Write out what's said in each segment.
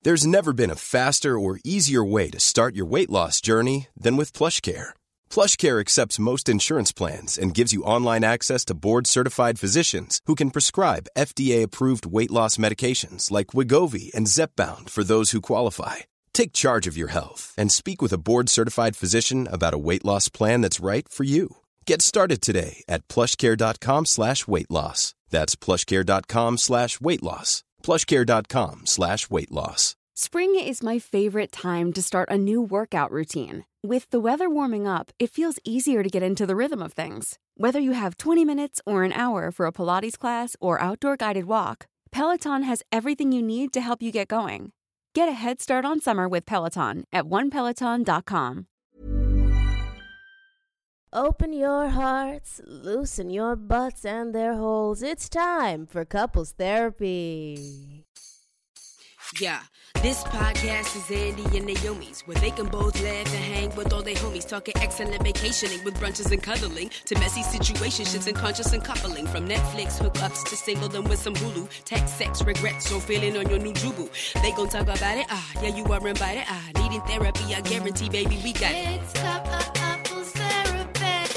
There's never been a faster or easier way to start your weight loss journey than with PlushCare. PlushCare accepts most insurance plans and gives you online access to board-certified physicians who can prescribe FDA-approved weight loss medications like Wegovy and Zepbound for those who qualify. Take charge of your health and speak with a board-certified physician about a weight loss plan that's right for you. Get started today at plushcare.com/weight loss. That's plushcare.com/weight loss. plushcare.com/weight loss. Spring is my favorite time to start a new workout routine. With the weather warming up, it feels easier to get into the rhythm of things. Whether you have 20 minutes or an hour for a Pilates class or outdoor guided walk, Peloton has everything you need to help you get going. Get a head start on summer with Peloton at onepeloton.com. Open your hearts, loosen your butts and their holes. It's time for couples therapy. Yeah, this podcast is Andy and Naomi's, where they can both laugh and hang with all their homies, talking excellent vacationing with brunches and cuddling, to messy situationships and conscious uncoupling, from Netflix hookups to singledom with some Hulu, tech, sex, regrets, or feeling on your new jubu. They gon' talk about it, yeah, you are invited, needing therapy, I guarantee, baby, we got it. It's couples therapy.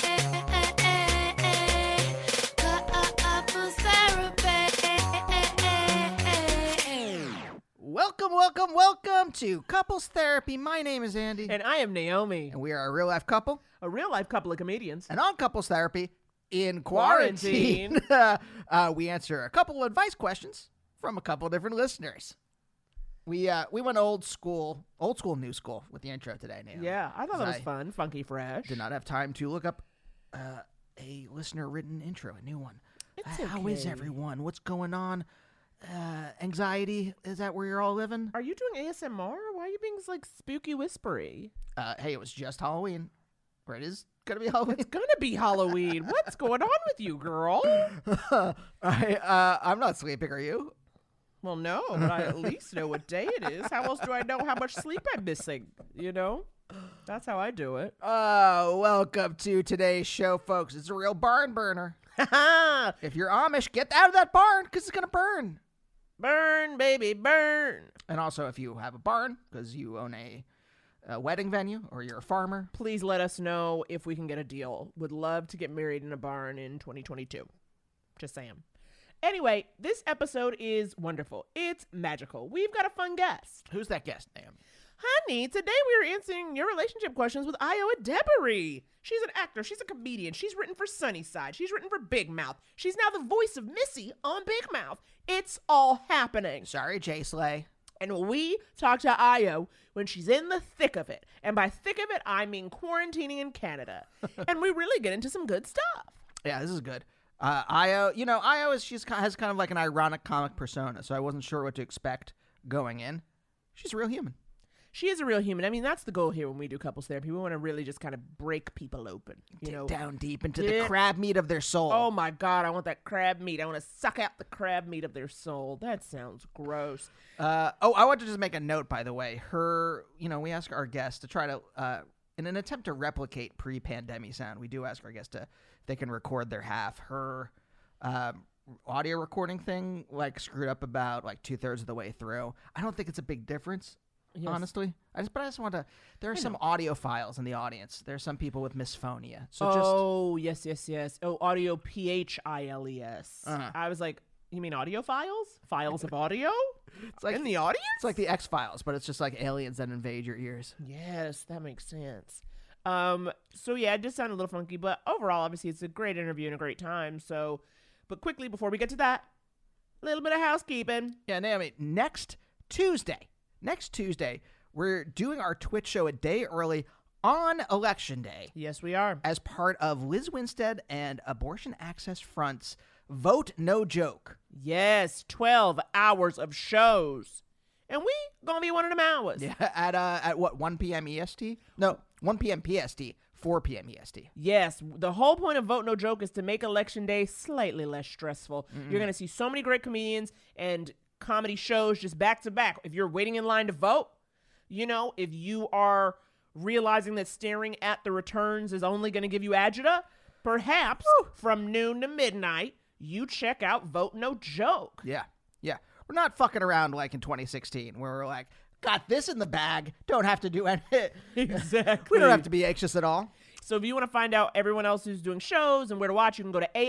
Couples therapy. Welcome to Couples Therapy. My name is Andy. And I am Naomi. And we are a real-life couple. A real-life couple of comedians. And on Couples Therapy, in quarantine, we answer a couple of advice questions from a couple of different listeners. We went old school, new school with the intro today, Naomi. Yeah, I thought that was fun, funky, fresh. Did not have time to look up a listener-written intro, a new one. How is everyone? What's going on? Anxiety, is that where you're all living? Are you doing ASMR? Why are you being like spooky whispery? Hey, it was just Halloween. Or it is gonna be Halloween. It's gonna be Halloween. What's going on with you, girl? I'm not sleeping, are you? Well, no, but I at least know what day it is. How else do I know how much sleep I'm missing? You know? That's how I do it. Welcome to today's show, folks. It's a real barn burner. If you're Amish, get out of that barn, because it's gonna burn. Burn, baby, burn. And also, if you have a barn, because you own a wedding venue, or you're a farmer, please let us know if we can get a deal. Would love to get married in a barn in 2022. Just saying. Anyway, this episode is wonderful. It's magical. We've got a fun guest. Who's that guest, Naomi? Honey, today we are answering your relationship questions with Io Adebary. She's an actor. She's a comedian. She's written for Sunnyside. She's written for Big Mouth. She's now the voice of Missy on Big Mouth. It's all happening. Sorry, Jay Slay. And we talk to Io when she's in the thick of it. And by thick of it, I mean quarantining in Canada. And we really get into some good stuff. Yeah, this is good. Io, Io has kind of like an ironic comic persona, so I wasn't sure what to expect going in. She's a real human. She is a real human. I mean, that's the goal here when we do couples therapy. We want to really just kind of break people open. Dig down deep into the crab meat of their soul. Oh, my God. I want that crab meat. I want to suck out the crab meat of their soul. That sounds gross. I want to just make a note, by the way. We ask our guests to try to, in an attempt to replicate pre-pandemic sound, we do ask our guests if they can record their half. Her audio recording thing, screwed up about, 2/3 of the way through. I don't think it's a big difference. Yes. Honestly, I just want to. There are some audiophiles in the audience. There are some people with misphonia. So yes. Oh, audio PHILES. I was like, you mean audio files? Files of audio? It's like in the audience. It's like the X-Files, but it's just like aliens that invade your ears. Yes, that makes sense. So yeah, it just sounded a little funky, but overall, obviously, it's a great interview and a great time. So, but quickly before we get to that, a little bit of housekeeping. Yeah, Naomi. Next Tuesday, we're doing our Twitch show a day early on Election Day. Yes, we are. As part of Liz Winstead and Abortion Access Front's Vote No Joke. Yes, 12 hours of shows. And we gonna be one of them hours. Yeah, at what, 1 p.m. EST? No, 1 p.m. PST, 4 p.m. EST. Yes, the whole point of Vote No Joke is to make Election Day slightly less stressful. Mm-mm. You're gonna see so many great comedians and comedy shows just back to back. If you're waiting in line to vote, if you are realizing that staring at the returns is only going to give you agita, perhaps from noon to midnight, you check out Vote No Joke. Yeah. We're not fucking around like in 2016 where we're like, got this in the bag. Don't have to do anything. Exactly. We don't have to be anxious at all. So if you want to find out everyone else who's doing shows and where to watch, you can go to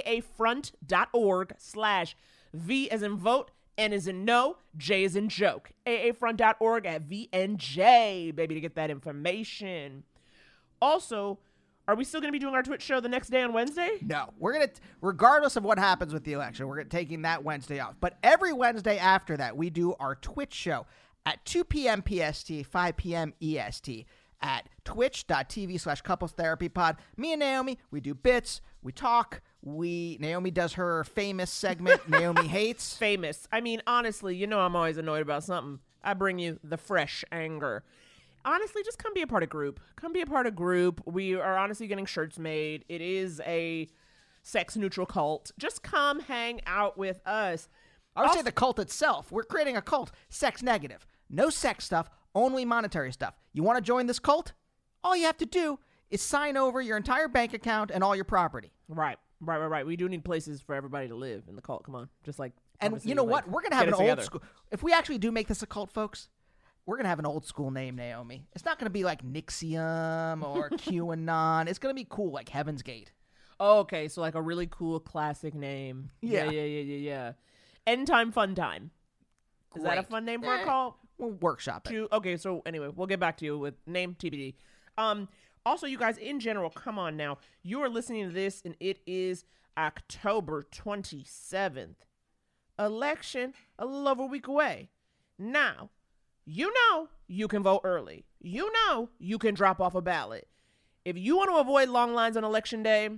aafront.org/V as in vote, N as in no, J as in joke. aafront.org at VNJ, baby, to get that information. Also, are we still going to be doing our Twitch show the next day on Wednesday? No, we're going to, regardless of what happens with the election, we're taking that Wednesday off. But every Wednesday after that, we do our Twitch show at 2 p.m. PST, 5 p.m. EST at twitch.tv/couplestherapypod. Me and Naomi, we do bits, we talk, Naomi does her famous segment, Naomi Hates. Famous. I mean, honestly, you know I'm always annoyed about something. I bring you the fresh anger. Honestly, just come be a part of group. Come be a part of group. We are honestly getting shirts made. It is a sex-neutral cult. Just come hang out with us. I would say the cult itself. We're creating a cult. Sex negative. No sex stuff, only monetary stuff. You want to join this cult? All you have to do is sign over your entire bank account and all your property. Right. We do need places for everybody to live in the cult. Come on. Just like. And you know what? We're going to have an old school. If we actually do make this a cult, folks, we're going to have an old school name, Naomi. It's not going to be like Nixium or QAnon. It's going to be cool, like Heaven's Gate. Oh, okay. So like a really cool classic name. Yeah. End Time Fun Time. Is that a fun name for a cult? We'll workshop it. Okay, so anyway, we'll get back to you with name TBD. Also, you guys, in general, come on now. You are listening to this, and it is October 27th. Election a little over a week away. Now, you know you can vote early. You know you can drop off a ballot. If you want to avoid long lines on Election Day,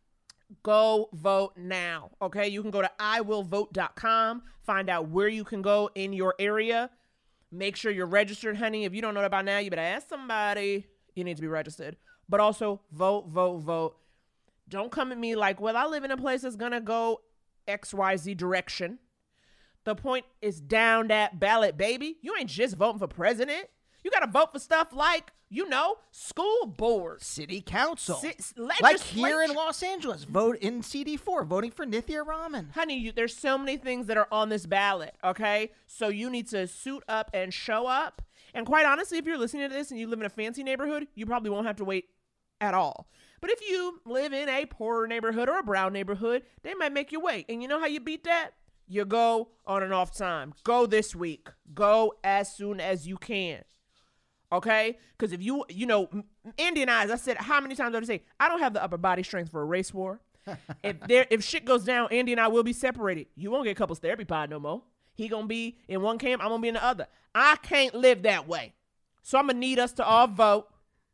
go vote now, okay? You can go to iwillvote.com, find out where you can go in your area. Make sure you're registered, honey. If you don't know that by now, you better ask somebody. You need to be registered. But also, vote. Don't come at me like, well, I live in a place that's going to go XYZ direction. The point is down that ballot, baby. You ain't just voting for president. You got to vote for stuff like, school boards. City council. Legislature. Like here in Los Angeles, vote in CD4, voting for Nithya Raman. Honey, there's so many things that are on this ballot, okay? So you need to suit up and show up. And quite honestly, if you're listening to this and you live in a fancy neighborhood, you probably won't have to wait at all. But if you live in a poorer neighborhood or a brown neighborhood, they might make you wait. And you know how you beat that? You go on and off time. Go this week. Go as soon as you can. Okay? Because if Andy and I, as I said, how many times did I say, I don't have the upper body strength for a race war. If shit goes down, Andy and I will be separated. You won't get couples therapy pod no more. He gonna be in one camp, I'm gonna be in the other. I can't live that way. So I'm gonna need us to all vote.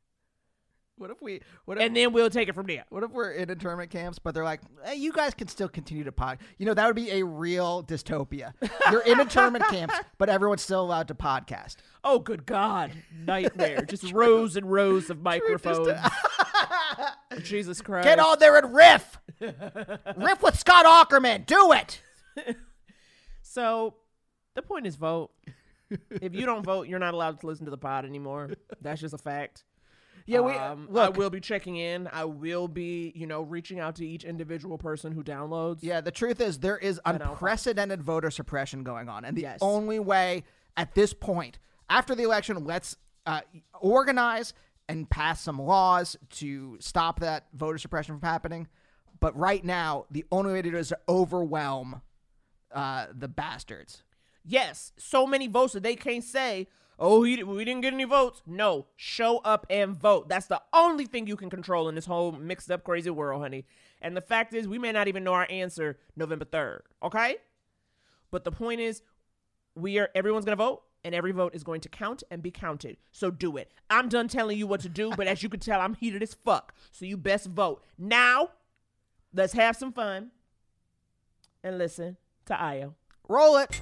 And then we'll take it from there. What if we're in internment camps, but they're like, hey, you guys can still continue to pod. That would be a real dystopia. You're in internment camps, but everyone's still allowed to podcast. Oh, good God. Nightmare. Just rows and rows of microphones. Jesus Christ. Get on there and riff. Riff with Scott Aukerman. Do it. So the point is vote. If you don't vote, you're not allowed to listen to the pod anymore. That's just a fact. Yeah, I will be checking in. I will be, reaching out to each individual person who downloads. Yeah, the truth is there is unprecedented voter suppression going on. And the only way at this point, after the election, let's organize and pass some laws to stop that voter suppression from happening. But right now, the only way to do it is to overwhelm the bastards. Yes, so many votes that they can't say, oh, we didn't get any votes. No, show up and vote. That's the only thing you can control in this whole mixed up, crazy world, honey. And the fact is, we may not even know our answer November 3rd, okay? But the point is, everyone's going to vote, and every vote is going to count and be counted. So do it. I'm done telling you what to do, but as you can tell, I'm heated as fuck. So you best vote. Now, let's have some fun and listen to Ayo. Roll it.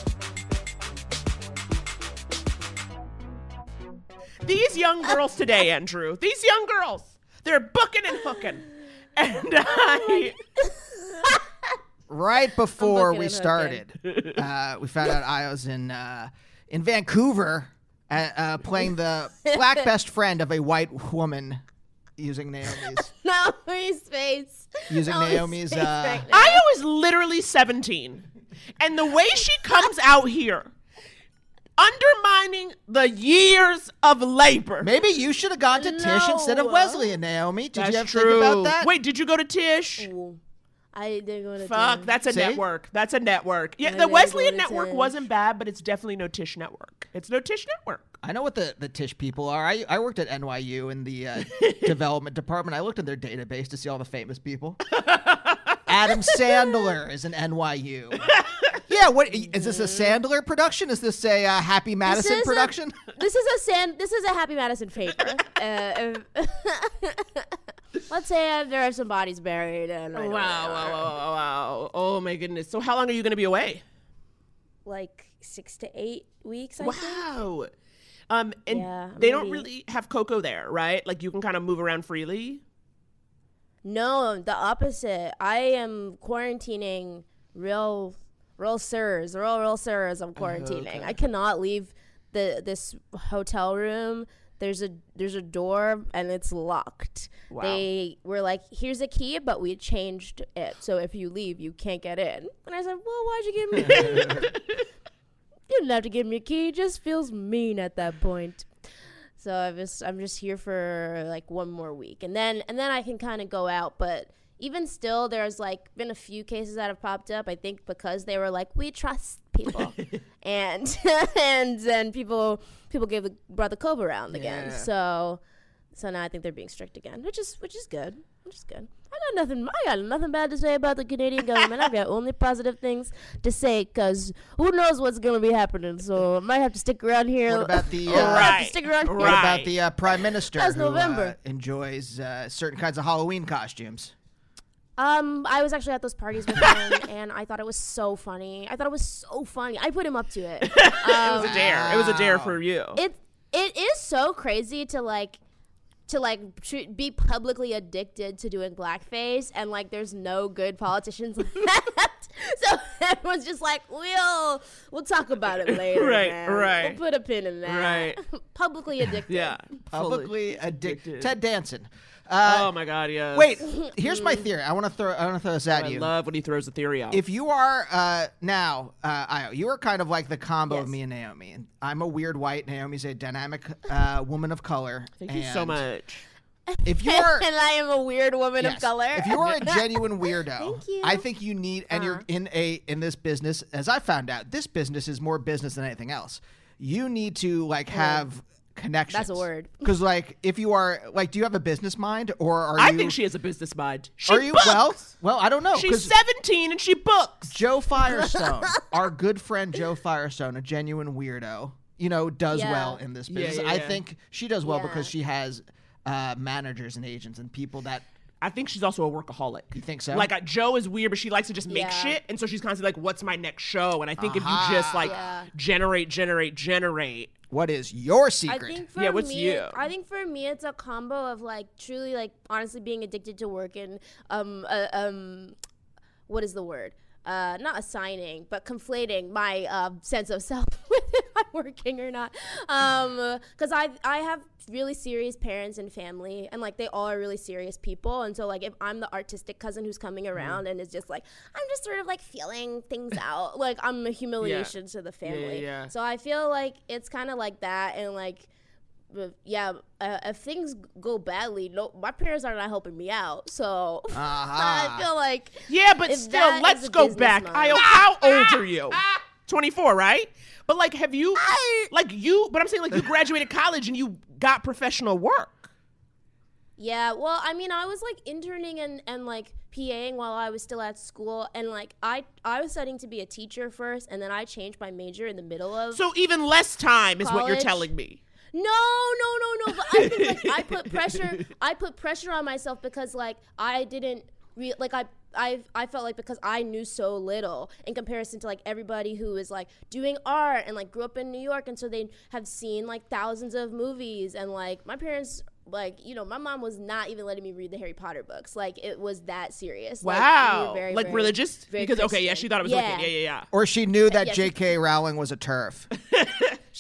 These young girls today, Andrew, these young girls, they're booking and hooking. And right before we started, we found out Ayo's in Vancouver playing the black best friend of a white woman using Naomi's. Naomi's face. Using Naomi's. right now. Io is literally 17. And the way she comes out here, undermining the years of labor. Maybe you should have gone to Tish instead of No. Wesley and Naomi. Did That's you ever true. think about that? Wait, did you go to Tish? Ooh, I didn't go to Fuck, Tish. that's a See? network. That's a network. Yeah, I the didn't Wesleyan go to network Tish. wasn't bad, but it's definitely no Tish network. It's no Tish network. I know what the Tish people are. I worked at NYU in the development department. I looked in their database to see all the famous people. Adam Sandler is an NYU. Yeah, what is this, a Sandler production? Is this a Happy Madison is a- production? This is a Happy Madison favor. Let's say there are some bodies buried. And I don't know. Wow. Oh my goodness. So how long are you going to be away? Like 6 to 8 weeks. I think. Wow. And Yeah, they don't maybe. really have Coco there, right? Like you can kind of move around freely. No, the opposite. I am quarantining real sirs. Real sirs. I'm quarantining. I cannot leave this hotel room. There's a door and it's locked. Wow. They were like, here's a key, but we changed it. So if you leave, you can't get in. And I said, well, why'd you give me a key? You didn't have to give me a key. It just feels mean at that point. So I'm just here for like one more week, and then I can kind of go out. But even still, there's like been a few cases that have popped up. I think because they were like, we trust people, and then people brought the cove around again. Yeah. So now I think they're being strict again, which is good. I got nothing bad to say about the Canadian government. I've got only positive things to say, because who knows what's going to be happening. So I might have to stick around here. What about the I have Right. to stick around here. what about the Prime Minister That's who November. enjoys certain kinds of Halloween costumes? I was actually at those parties with him, and I thought it was so funny. I put him up to it. It was a dare. It was a dare for you. It is so crazy to be publicly addicted to doing blackface, and like there's no good politicians left. So everyone's just like, we'll talk about it later. Right, man. right. We'll put a pin in that. Right. Publicly addicted. Yeah. Publicly addicted. Ted Danson. Oh my God, yeah. Wait, here's my theory. I want to throw this at I you. love when he throws the theory out. If you are now, Io, you are kind of like the combo of Yes. me and Naomi. And I'm a weird white. Naomi's a dynamic woman of color. Thank you so And much. If you are, And I am a weird woman of yes, color. if you are a genuine weirdo, Thank you. I think you need, and you're in this business. As I found out, this business is more business than anything else. You need to like have connections. That's a word. Because like, if you are like, do you have a business mind, or are I you? think she has a business mind. She Are you books. well? I don't know. She's 'cause 17 and she books. Joe Firestone, our good friend Joe Firestone, a genuine weirdo, does Yeah. well in this business. yeah, I yeah. think she does well Yeah. because she has managers and agents and people that. I think she's also a workaholic. You think so? Like Joe is weird, but she likes to just make Yeah. shit, and so she's constantly like, "What's my next show?" And I think if you just like Yeah. generate. What is your I secret? think for Yeah, what's me, you? I think for me, it's a combo of like truly, like honestly being addicted to work and what is the word? Not assigning, but conflating my sense of self with if I'm working or not. Because I have really serious parents and family, and like they all are really serious people. And so like if I'm the artistic cousin who's coming around and is just like, I'm just sort of like feeling things out, like I'm a humiliation to the family. yeah. So I feel like it's kind of like that, and like. But yeah, if things go badly, no, my parents are not helping me out. So I feel like Yeah, but if still, that let's is a go business back. mind. Io, how old are you? 24, right? But like, have you but I'm saying like you graduated college and you got professional work. Yeah, well, I mean, I was like interning and like PAing while I was still at school, and like I was studying to be a teacher first, and then I changed my major in the middle of. So even less time is what you're College? telling me. No. But I think like I put pressure on myself because like I didn't I felt like because I knew so little in comparison to like everybody who is like doing art and like grew up in New York, and so they have seen like thousands of movies, and like my parents, like, my mom was not even letting me read the Harry Potter books. Like it was that serious. Like, we Wow. were very, like very, religious? very Because, okay, yeah, Christian. she thought it was wicked. Yeah. Or she knew that Yeah, J.K. Rowling was a turf.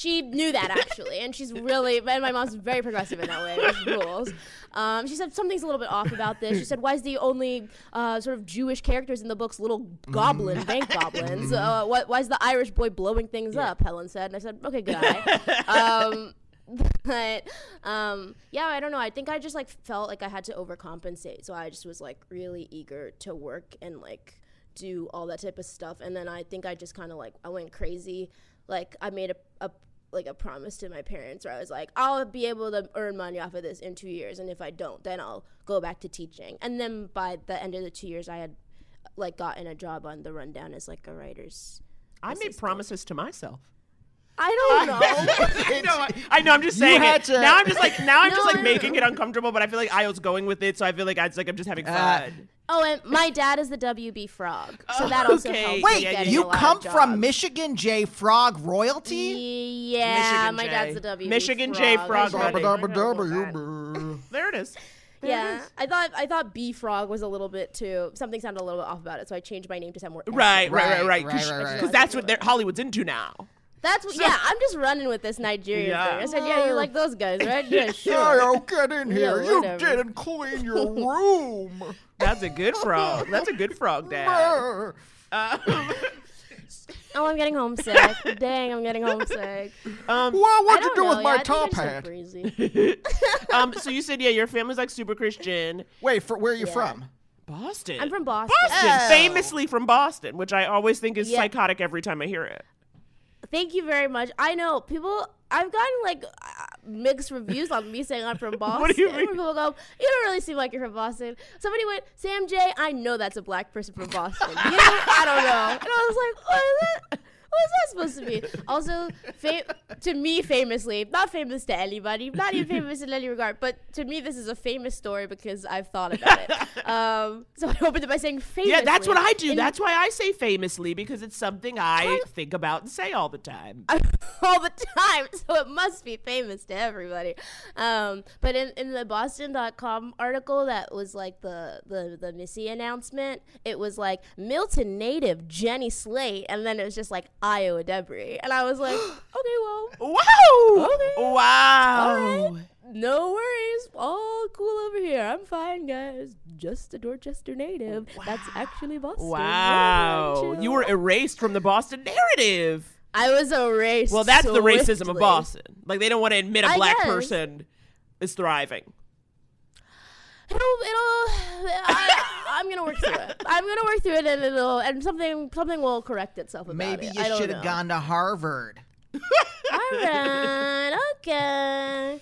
She knew that actually, and she's really. And my mom's very progressive in that way. Which rules. She said something's a little bit off about this. She said, "Why is the only sort of Jewish characters in the books little goblin bank goblins? Why is the Irish boy blowing things up?" Helen said, and I said, "Okay, good eye." But yeah, I don't know. I think I just like felt like I had to overcompensate, so I just was like really eager to work and like do all that type of stuff. And then I think I just kind of like I went crazy. Like I made a promise to my parents where I was like, I'll be able to earn money off of this in 2 years, and if I don't, then I'll go back to teaching. And then by the end of the 2 years, I had like gotten a job on the Rundown as like a writer's I made promises to myself. I don't know. I know. I'm just saying it. to- Now I'm just like making it uncomfortable, but I feel like I was going with it, so I feel like I'm just having fun. Oh, and my dad is the WB Frog, so that also Okay. helps. Wait, with getting you a lot come of from jobs. Michigan J. Frog royalty? Yeah, Michigan my J. dad's the WB Michigan Frog. J. Frog I money. should- There it is. Yeah, I thought B Frog was a little bit too. Something sounded a little bit off about it, so I changed my name to sound more. Right. Right. Because that's what Hollywood's into now. That's what. Yeah, I'm just running with this Nigerian Yeah. thing. I said, yeah, you like those guys, right? Yeah, sure. Oh, get in here. Yeah, You whatever. didn't clean your room. That's a good frog. That's a good frog, Dad. Oh, I'm getting homesick. Dang, I'm getting homesick. Well, I what'd you don't do know. with my I think top I'm just, like, hat? breezy. So you said, yeah, your family's like super Christian. Wait, where are you Yeah. from? Boston. I'm from Boston. Boston, famously from Boston, which I always think is Yeah. psychotic every time I hear it. Thank you very much. I know people. I've gotten like mixed reviews on me saying I'm from Boston. What do you mean? Where people go, you don't really seem like you're from Boston. Somebody went, Sam J. I know that's a black person from Boston. I don't know. And I was like, what is that? What is that supposed to be? Also, to me, famously, not famous to anybody, not even famous in any regard, but to me, this is a famous story because I've thought about it. So I opened it by saying famously. Yeah, that's what I do. And That's why I say famously, because it's something I think about and say all the time. all the time, so it must be famous to everybody. But in the Boston.com article that was like the Missy announcement, it was like Milton native Jenny Slate, and then it was just like Iowa Debris, and I was like, okay, well, Wow! Okay. Wow! all right, no worries, all cool over here. I'm fine, guys. Just a Dorchester native. That's actually Boston. Wow! Chill. You were erased from the Boston narrative. I was erased. Well, that's the racism of swiftly. Boston. Like, they don't want to admit a I black guess. person is thriving. I'm gonna work through it. I'm gonna work through it, and something will correct itself about Maybe it. you I don't should have know. gone to Harvard. All right, okay.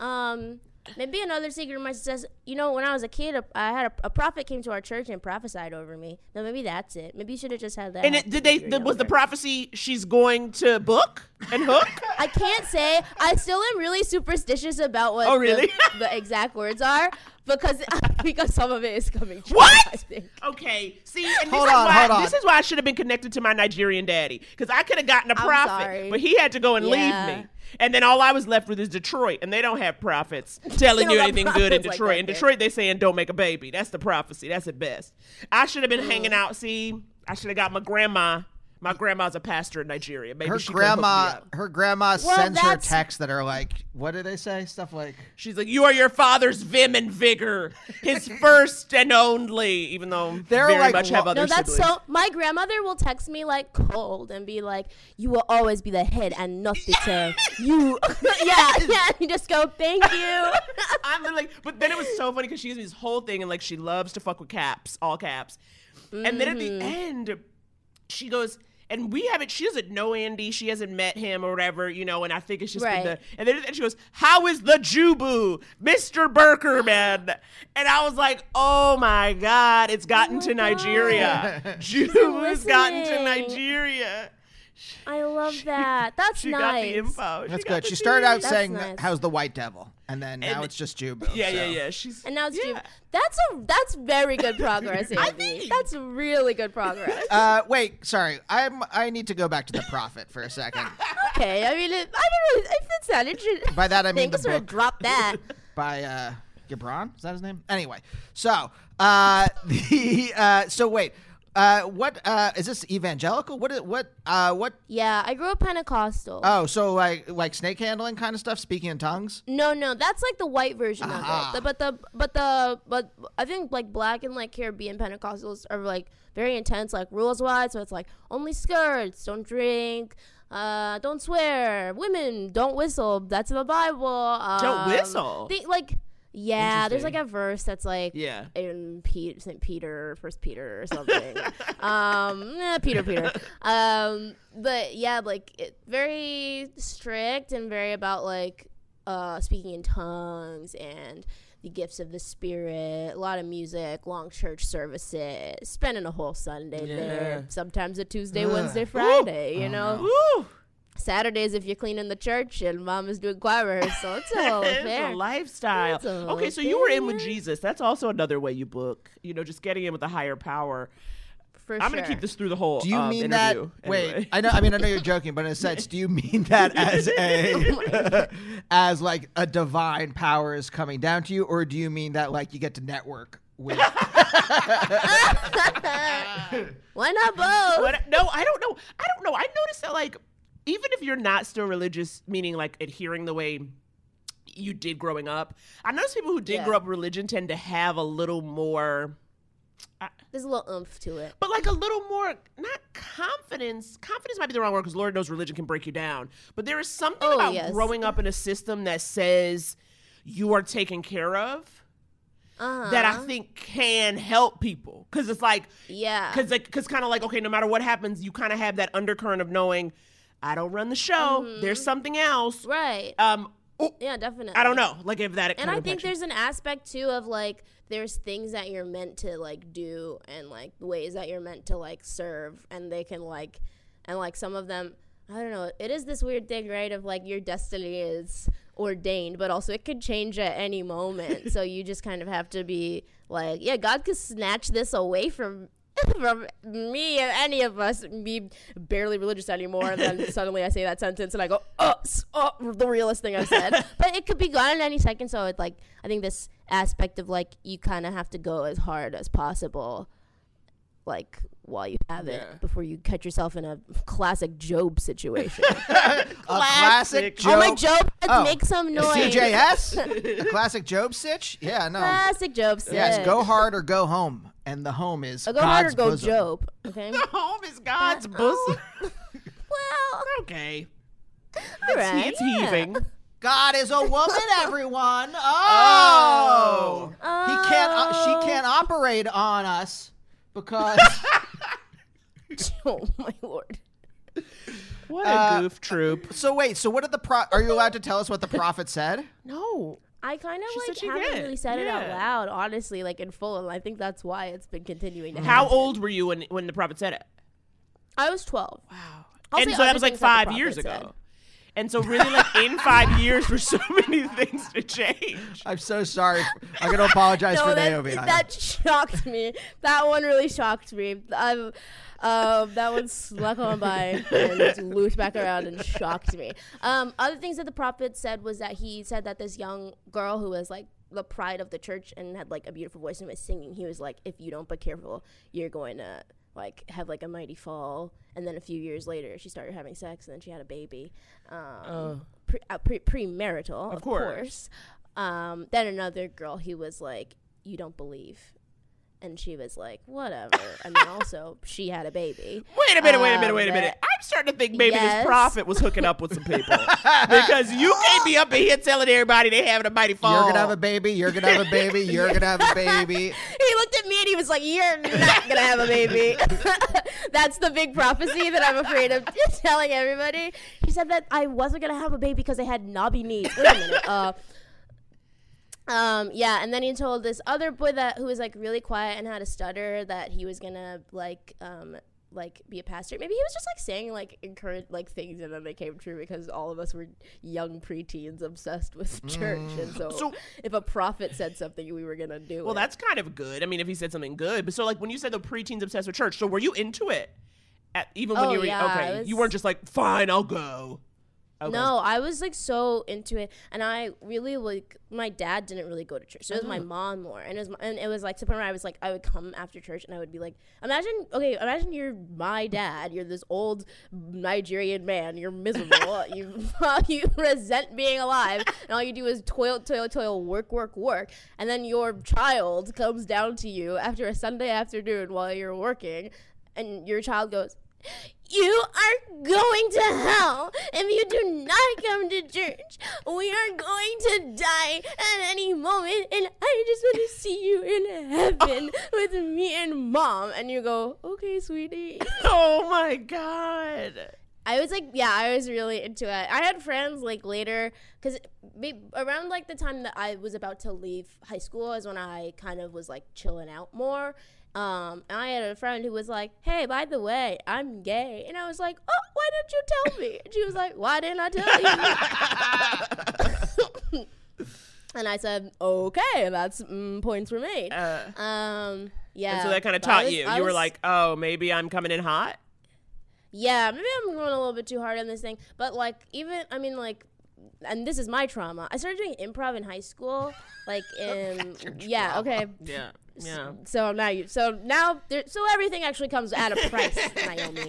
Maybe another secret of my success. You know, when I was a kid, I had a prophet came to our church and prophesied over me. No, maybe that's it. Maybe you should have just had that. And happen did when you were was the younger. prophecy she's going to book and hook? I can't say. I still am really superstitious about what Oh, really? the exact words are because some of it is coming true. What? I think. Okay, see, and Hold on. this is why I should have been connected to my Nigerian daddy, because I could have gotten a I'm prophet, sorry. but he had to go and leave Yeah. me. And then all I was left with is Detroit, and they don't have prophets telling They you don't have anything good in prophets like Detroit. that In there. Detroit, they saying don't make a baby. That's the prophecy. That's at best. I should have been hanging out. See, I should have got my grandma. My grandma's a pastor in Nigeria. Maybe Her she could hook me up. grandma Well, sends her that's- texts that are like, what do they say? Stuff like, She's like, you are your father's vim and vigor, his first and only, even though They're very like much have other No, that's siblings. so. My grandmother will text me like cold and be like, "You will always be the head and not the tail." You, yeah. You just go, "Thank you." I'm like, but then it was so funny because she has this whole thing and like she loves to fuck with caps, all caps. And then at the end, she goes, and we haven't, she doesn't know Andy, she hasn't met him or whatever, you know, and I think it's just been Right. and then she goes, how is the Jubu, Mr. Berkerman? And I was like, oh my God, it's gotten to Nigeria. Jubu's gotten to listening. Nigeria. I love that. That's She nice. got the info. that's got good. the She started out tea. That's saying, nice. how's the white devil? And then now And- it's just Jubu. Yeah, so. yeah. She's And now it's yeah. that's very good progress, Andy. think- That's really good progress. Wait, sorry. I need to go back to the prophet for a second. Okay, I mean, I don't know if it sounded. By that I mean the Thanks for book drop that. by Gibran. Is that his name? Anyway, so so wait. What is this evangelical? What? Yeah, I grew up Pentecostal. Oh, so like snake handling kind of stuff, speaking in tongues. No, that's like the white version of it. But I think like Black and like Caribbean Pentecostals are like very intense, like rules wise. So it's like only skirts, don't drink, don't swear, women don't whistle. That's in the Bible. Don't whistle. Yeah, there's like a verse that's like in St. Peter, First Peter or something. Peter. But yeah, like very strict and very about like speaking in tongues and the gifts of the Spirit. A lot of music, long church services, spending a whole Sunday there. Sometimes a Tuesday, Wednesday, Friday. You know. Saturdays if you're cleaning the church and mom is doing choir rehearsal. It's a whole affair. It's a lifestyle. Okay, so you were in with Jesus. That's also another way you book. You know, just getting in with a higher power. I'm going to keep this through the whole Do you mean interview. that? Anyway. Wait, I know you're joking, but in a sense, do you mean that as as like a divine power is coming down to you, or do you mean that like you get to network with? Why not both? No, I don't know. I noticed that like even if you're not still religious, meaning like adhering the way you did growing up, I noticed people who did grow up religion tend to have a little more. There's a little oomph to it. But like a little more, not confidence. Confidence might be the wrong word because Lord knows religion can break you down. But there is something about growing up in a system that says you are taken care of that I think can help people. Because it's like, because kind of like, okay, no matter what happens, you kind of have that undercurrent of knowing, I don't run the show. There's something else. Right. Yeah, definitely. I don't know. Like if that. And I think there's an aspect too of like there's things that you're meant to like do and like ways that you're meant to like serve, and they can like, and like some of them, I don't know. It is this weird thing, right? Of like your destiny is ordained, but also it could change at any moment. So you just kind of have to be like, yeah, God could snatch this away from me or any of us, be barely religious anymore, and then suddenly I say that sentence and I go, the realest thing I've said. But it could be gone in any second. So it's like, I think this aspect of like you kind of have to go as hard as possible, like while you have it, before you catch yourself in a classic Job situation. A classic Job. Oh my Job, let's make some noise. CJS? A classic Job sitch? Yeah, no. Classic Job sitch. Yes, go hard or go home. And the home is go God's hard or go bosom. Job. Okay. The home is God's bosom. Well, okay. All right, It's heaving. God is a woman, everyone. Oh. She can't operate on us because. Oh my Lord. What a goof troop. So wait. So what did are you allowed to tell us what the prophet said? No. I kind of She like said she haven't did. really said it out loud, honestly, like in full, and I think that's why it's been continuing to How happen. old were you when the prophet said it? I was 12. Wow. I'll And say so that other was like things that the 5 years prophet ago. said. And so really like in 5 years for so many things to change. I'm so sorry. I'm going to apologize for Naomi. That shocked me. That one really shocked me. That one snuck on by and looped back around and shocked me. Other things that the prophet said was that he said that this young girl who was like the pride of the church and had like a beautiful voice and was singing, he was like, if you don't be careful, you're going to like have like a mighty fall. And then a few years later she started having sex and then she had a baby, premarital, of course. Then another girl, he was like, you don't believe. And she was like, whatever. And then also, she had a baby. Wait a minute. I'm starting to think maybe this prophet was hooking up with some people. Because you can't be up in here telling everybody they having a mighty fall. You're going to have a baby. You're going to have a baby. You're going to have a baby. He looked at me and he was like, you're not going to have a baby. That's the big prophecy that I'm afraid of telling everybody. He said that I wasn't going to have a baby because I had knobby knees. Wait a minute. Yeah, and then he told this other boy who was like really quiet and had a stutter that he was gonna like be a pastor. Maybe he was just like saying like encourage like things, and then they came true because all of us were young preteens obsessed with church, and so if a prophet said something, we were gonna do it. Well, that's kind of good. I mean, if he said something good, but so like when you said the preteens obsessed with church, so were you into it? Even when you were yeah, okay, you weren't just like fine, I'll go. Okay. No, I was like so into it, and I really like. My dad didn't really go to church, so it was my mom more, and it was like to the point where I was like, I would come after church, and I would be like, imagine you're my dad, you're this old Nigerian man, you're miserable, you resent being alive, and all you do is toil, work, and then your child comes down to you after a Sunday afternoon while you're working, and your child goes, "You are going to hell if you do not come to church. We are going to die at any moment, and I just want to see you in heaven with me and Mom." And you go, "Okay, sweetie." Oh my God. I was like, yeah, I was really into it. I had friends like later, because around like the time that I was about to leave high school is when I kind of was like chilling out more. And I had a friend who was like, "Hey, by the way, I'm gay." And I was like, "Oh, why didn't you tell me?" And she was like, "Why didn't I tell you?" And I said, "Okay, that's points were made." Yeah. And so that kind of taught you. You were like, "Oh, maybe I'm coming in hot." Yeah, maybe I'm going a little bit too hard on this thing. But like, and this is my trauma. I started doing improv in high school, like in yeah, okay. Yeah. Yeah. So now everything actually comes at a price, Naomi.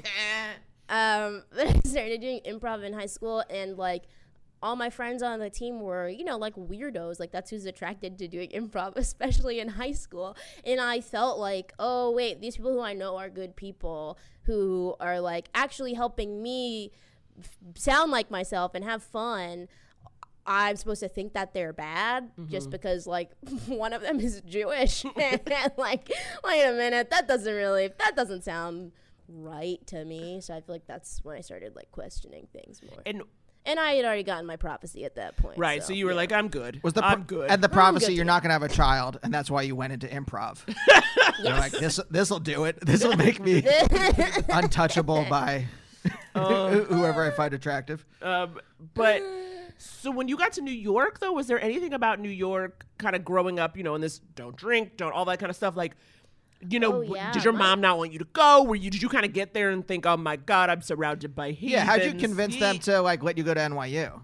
I started doing improv in high school, and like all my friends on the team were, like weirdos. Like that's who's attracted to doing improv, especially in high school. And I felt like, oh wait, these people who I know are good people who are like actually helping me sound like myself and have fun. I'm supposed to think that they're bad just because like one of them is Jewish. And like, wait a minute, that doesn't sound right to me. So I feel like that's when I started like questioning things more. And I had already gotten my prophecy at that point. Right, so you were like, I'm good. I'm good. And the prophecy, you're not going to have a child, and that's why you went into improv. You're like, this'll do it. This will make me untouchable by whoever I find attractive. But so when you got to New York, though, was there anything about New York kind of growing up, in this don't drink, don't all that kind of stuff, like, did your mom not want you to go? Did you kind of get there and think, oh my God, I'm surrounded by heathens? Yeah, how'd you convince them to like let you go to NYU?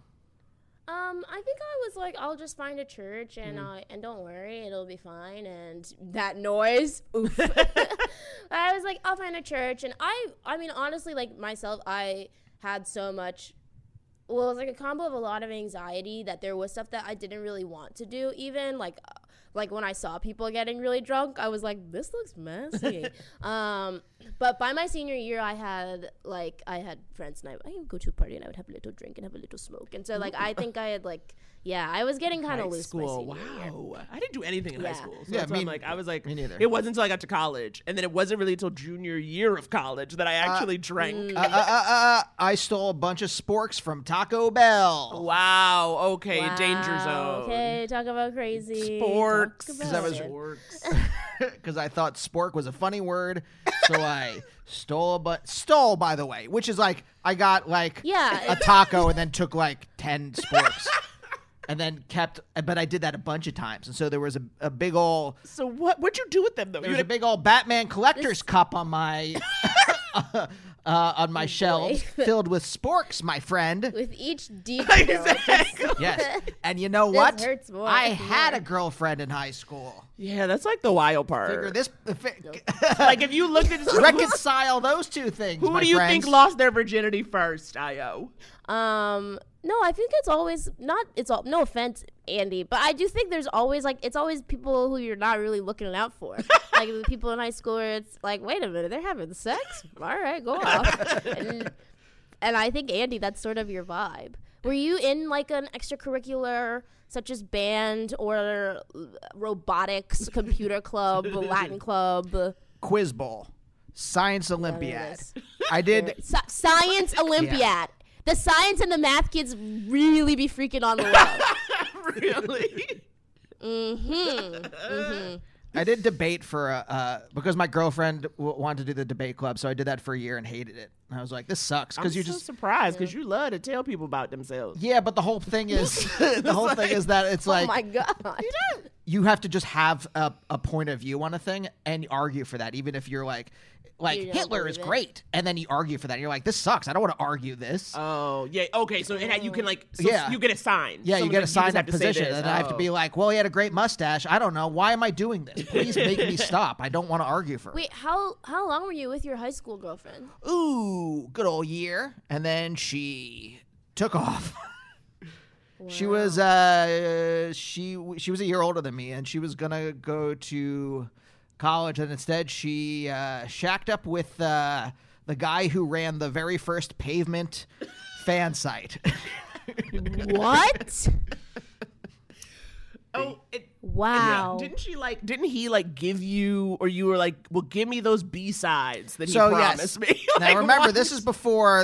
I think I was like, I'll just find a church and don't worry, it'll be fine. And that noise, oof. I was like, I'll find a church. And I mean, honestly, like myself, I had so much, well, it was like a combo of a lot of anxiety that there was stuff that I didn't really want to do, even like when I saw people getting really drunk, I was like, this looks messy. But by my senior year, I had friends, and I would go to a party and I would have a little drink and have a little smoke. And so like, I think I had like, yeah, I was getting kind of loose. School, wow. I didn't do anything in high school. So yeah, I was like, me neither. It wasn't until I got to college, and then it wasn't really until junior year of college that I actually drank. I stole a bunch of sporks from Taco Bell. Wow. Okay, danger zone. Okay, talk about crazy. Sporks. Because I thought spork was a funny word, so I stole, by the way, which is like I got like a taco and then took like 10 sporks. And then but I did that a bunch of times. And so there was a big old... So what'd you do with them, though? There was a big old Batman collector's cup on my shelves filled with sporks, my friend. With each detail. Exactly. Yes. And you know what? This hurts more. I had a girlfriend in high school. Yeah, that's like the wild part. Figure this... Like if you looked at... reconcile those two things, Who do you think lost their virginity first, Io? No, I think it's always no offense, Andy, but I do think there's always like, it's always people who you're not really looking out for. Like the people in high school where it's like, wait a minute, they're having sex? All right, go off. And I think, Andy, that's sort of your vibe. Were you in like an extracurricular such as band or robotics, computer club, Latin club? Quiz Bowl. Science Olympiad. I did... Science Olympiad. Yeah. The science and the math kids really be freaking on the low. Really? I did debate for because my girlfriend wanted to do the debate club, so I did that for a year and hated it. And I was like, "This sucks." Because I'm just surprised because you love to tell people about themselves. Yeah, but the whole thing is thing is that it's like, oh my God, you have to just have a point of view on a thing and argue for that, even if you're like. like You don't Hitler is believe it. great, and then you argue for that. And you're like, this sucks. I don't want to argue this. Oh, yeah. Okay, so you can like, so Yeah. you get assigned. Yeah, you Someone get just assigned have that to say position, this. and I have to be like, well, he had a great mustache. I don't know. Why am I doing this? Please make me stop. I don't want to argue for it. Wait, how long were you with your high school girlfriend? Ooh, good old year. And then she took off. She was she was a year older than me, and she was gonna go to college, and instead she shacked up with the guy who ran the very first Pavement fan site. What? Oh, Wow. Didn't he like give you, or you were like, well, give me those B-sides that he So promised yes. me? Now Like, remember, what? this is before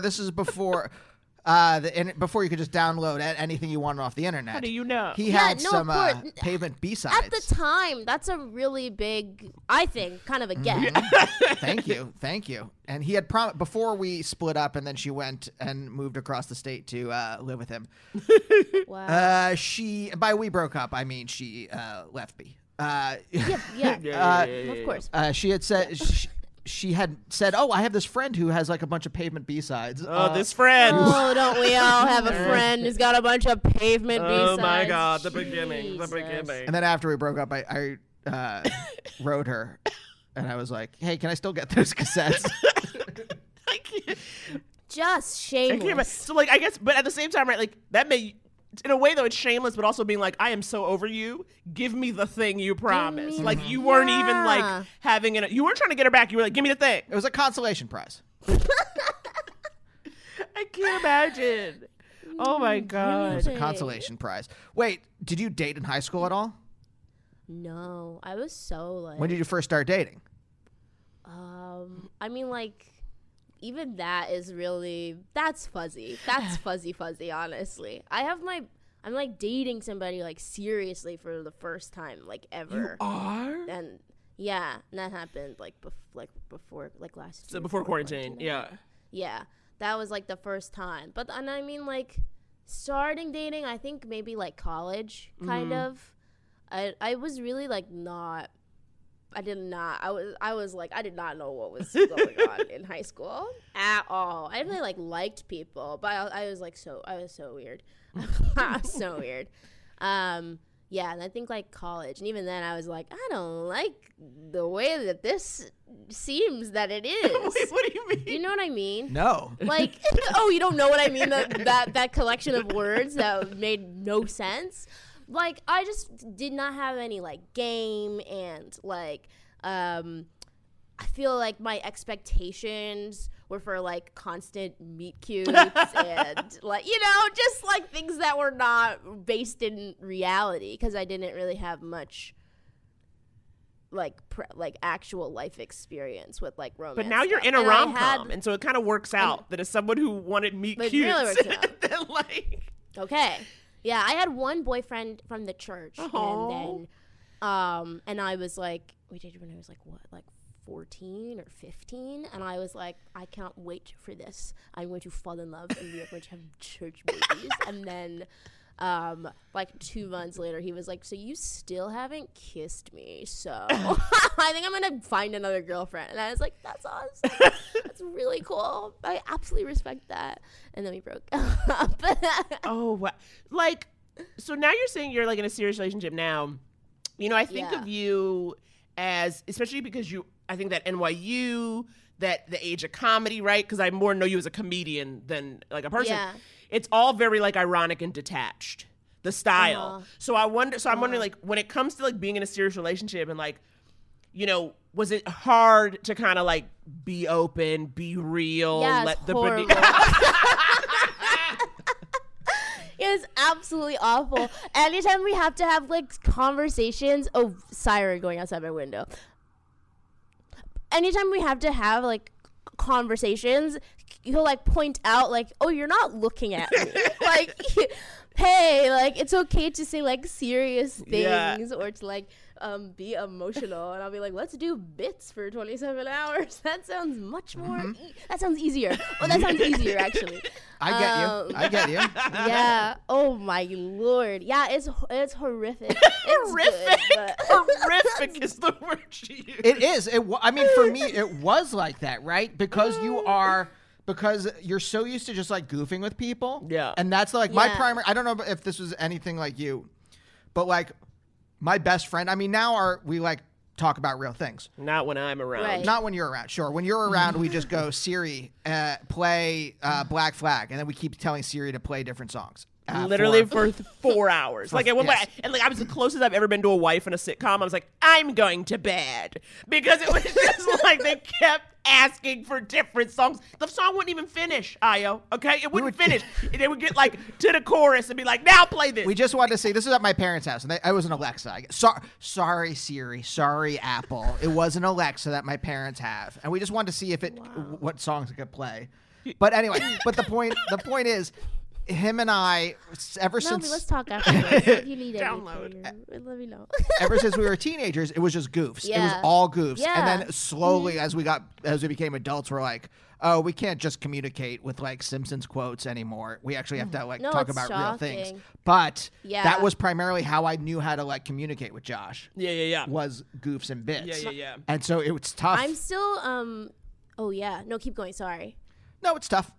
before you could just download anything you wanted off the internet. How do you know? He Yeah, had no, some of course. Pavement B-sides. At the time, that's a really big, I think, kind of a get. Thank you. And he had before we split up, and then she went and moved across the state to live with him. Wow. By we broke up, I mean she left me. Yeah, of course. She had said she had said, "Oh, I have this friend who has like a bunch of Pavement B-sides." Oh, this friend. Oh, don't we all have a friend who's got a bunch of Pavement Oh B-sides? my God, the beginning. Jesus. And then after we broke up, I wrote her, and I was like, "Hey, can I still get those cassettes?" I can't. Just I can't remember. shameless. So like, I guess, but at the same time, right? Like that may, in a way though, it's shameless, but also being like, I am so over you. Give me the thing you promised. me Like the- you weren't even Yeah. like having it. You weren't trying to get her back. You were like, give me the thing. It was a consolation prize. I can't imagine. Oh my It God. was a consolation prize. Wait, did you date in high school at all? No, I was so like. When did you first start dating? I mean, like, even that is really, that's fuzzy. That's fuzzy, honestly. I'm like dating somebody like seriously for the first time, like ever. Are? And yeah, and that happened like before last So year. before quarantine, yeah. Yeah, that was like the first time. But and I mean, like, starting dating, I think maybe like college, kind of. I was really like not. I did not know what was going on in high school at all. I really like liked people, but I was so weird. I was so weird. Yeah, and I think like college, and even then I was like, I don't like the way that this seems that it is. Wait, what do you mean? You know what I mean? No. Like, oh, you don't know what I mean? That collection of words that made no sense. Like, I just did not have any like game, and like I feel like my expectations were for like constant meet cutes and like, you know, just like things that were not based in reality, because I didn't really have much like actual life experience with like romance. But now you're stuff. in a And I rom-com, had- and so it kind of works out that as someone who wanted meet It cutes, really works out. then like, Okay. Yeah, I had one boyfriend from the church, Aw. and then, and I was like, we dated when I was like, what, like 14 or 15, and I was like, I can't wait for this. I'm going to fall in love, and we are going to have church babies. And then, like 2 months later, he was like, so you still haven't kissed me, so I think I'm gonna find another girlfriend. And I was like, that's awesome. That's really cool. I absolutely respect that. And then we broke up. oh, wow. Like, so now you're saying you're like in a serious relationship now. You know, I think Yeah. of you as, especially because I think that NYU, that the age of comedy, right? Because I more know you as a comedian than like a person. Yeah. It's all very like ironic and detached, the style. So I'm wondering, like, when it comes to like being in a serious relationship and like, you know, was it hard to kind of like be open, be real, Yeah, it's horrible. It's absolutely awful. Anytime we have to have like conversations, oh, siren going outside my window. Anytime we have to have like conversations, he'll like point out like, oh, you're not looking at me. Like hey, like it's okay to say like serious Yeah. things or to like be emotional, and I'll be like, let's do bits for 27 hours. That sounds much more. That sounds easier. Oh, that sounds easier actually. I get you. I get you. Yeah. Oh my lord. Yeah, it's horrific. It's Horrific. good, but- Horrific is the word she used. It is. I mean, for me, it was like that, right? Because you're so used to just like goofing with people. Yeah. And that's like my Yeah. primary. I don't know if this was anything like you, but like my best friend. I mean, now we like talk about real things. Not when I'm around. Right. Not when you're around. Sure. When you're around, we just go, Siri, play Black Flag. And then we keep telling Siri to play different songs. Literally for 4 hours. Like at one point, yes. and like I was the closest I've ever been to a wife in a sitcom. I was like, I'm going to bed, because it was just like they kept asking for different songs. The song wouldn't even finish, Ayo. Okay, it wouldn't finish. They would get like to the chorus and be like, now play this. We just wanted to say, this is at my parents' house, and I was an Alexa. Sorry, Siri. Sorry, Apple. It was an Alexa that my parents have, and we just wanted to see what songs it could play. But anyway, the point is, him and I, ever Melvin, since let's talk afterwards. If you need Download. anything, let me know. ever since we were teenagers, it was just goofs. It was Yeah. all goofs. Yeah. And then slowly, as we became adults, we're like, oh, we can't just communicate with like Simpsons quotes anymore. We actually have to like No, talk it's about real things. shocking. But Yeah. that was primarily how I knew how to like communicate with Josh. Yeah. Was goofs and bits. Yeah. And so it was tough. I'm still oh yeah. No, keep going. Sorry. No, it's tough.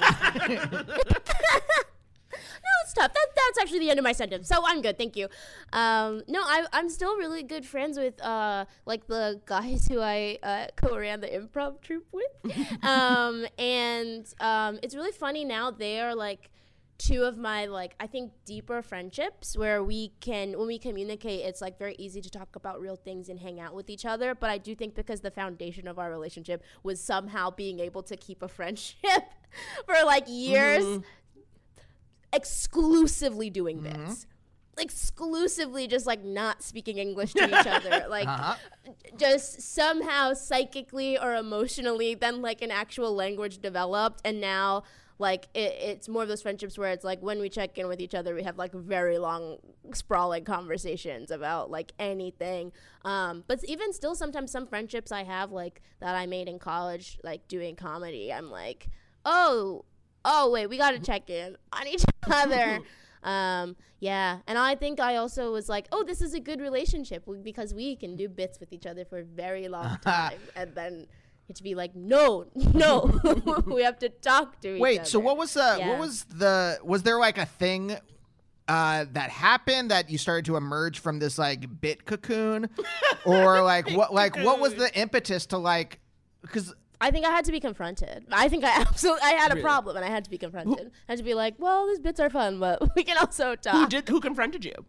No, it's tough. That's actually the end of my sentence. So I'm good, thank you. No, I'm still really good friends with like the guys who I co-ran the improv troupe with, and it's really funny now. They are like two of my like I think deeper friendships where when we communicate, it's like very easy to talk about real things and hang out with each other. But I do think because the foundation of our relationship was somehow being able to keep a friendship for like years. Exclusively doing bits, exclusively just like not speaking English to each other, like just somehow psychically or emotionally then like an actual language developed, and now like it's more of those friendships where it's like when we check in with each other we have like very long sprawling conversations about like anything, but even still sometimes some friendships I have like that I made in college like doing comedy, I'm like oh wait, we gotta check in on each other. Yeah, and I think I also was like, oh, this is a good relationship because we can do bits with each other for a very long time, and then it's be like, no, we have to talk to each other. Wait, so what was was there like a thing that happened that you started to emerge from this like bit cocoon, or like what was the impetus to like, because I think I had to be confronted. I think I had a problem and I had to be confronted. I had to be like, well, these bits are fun, but we can also talk. Who confronted you?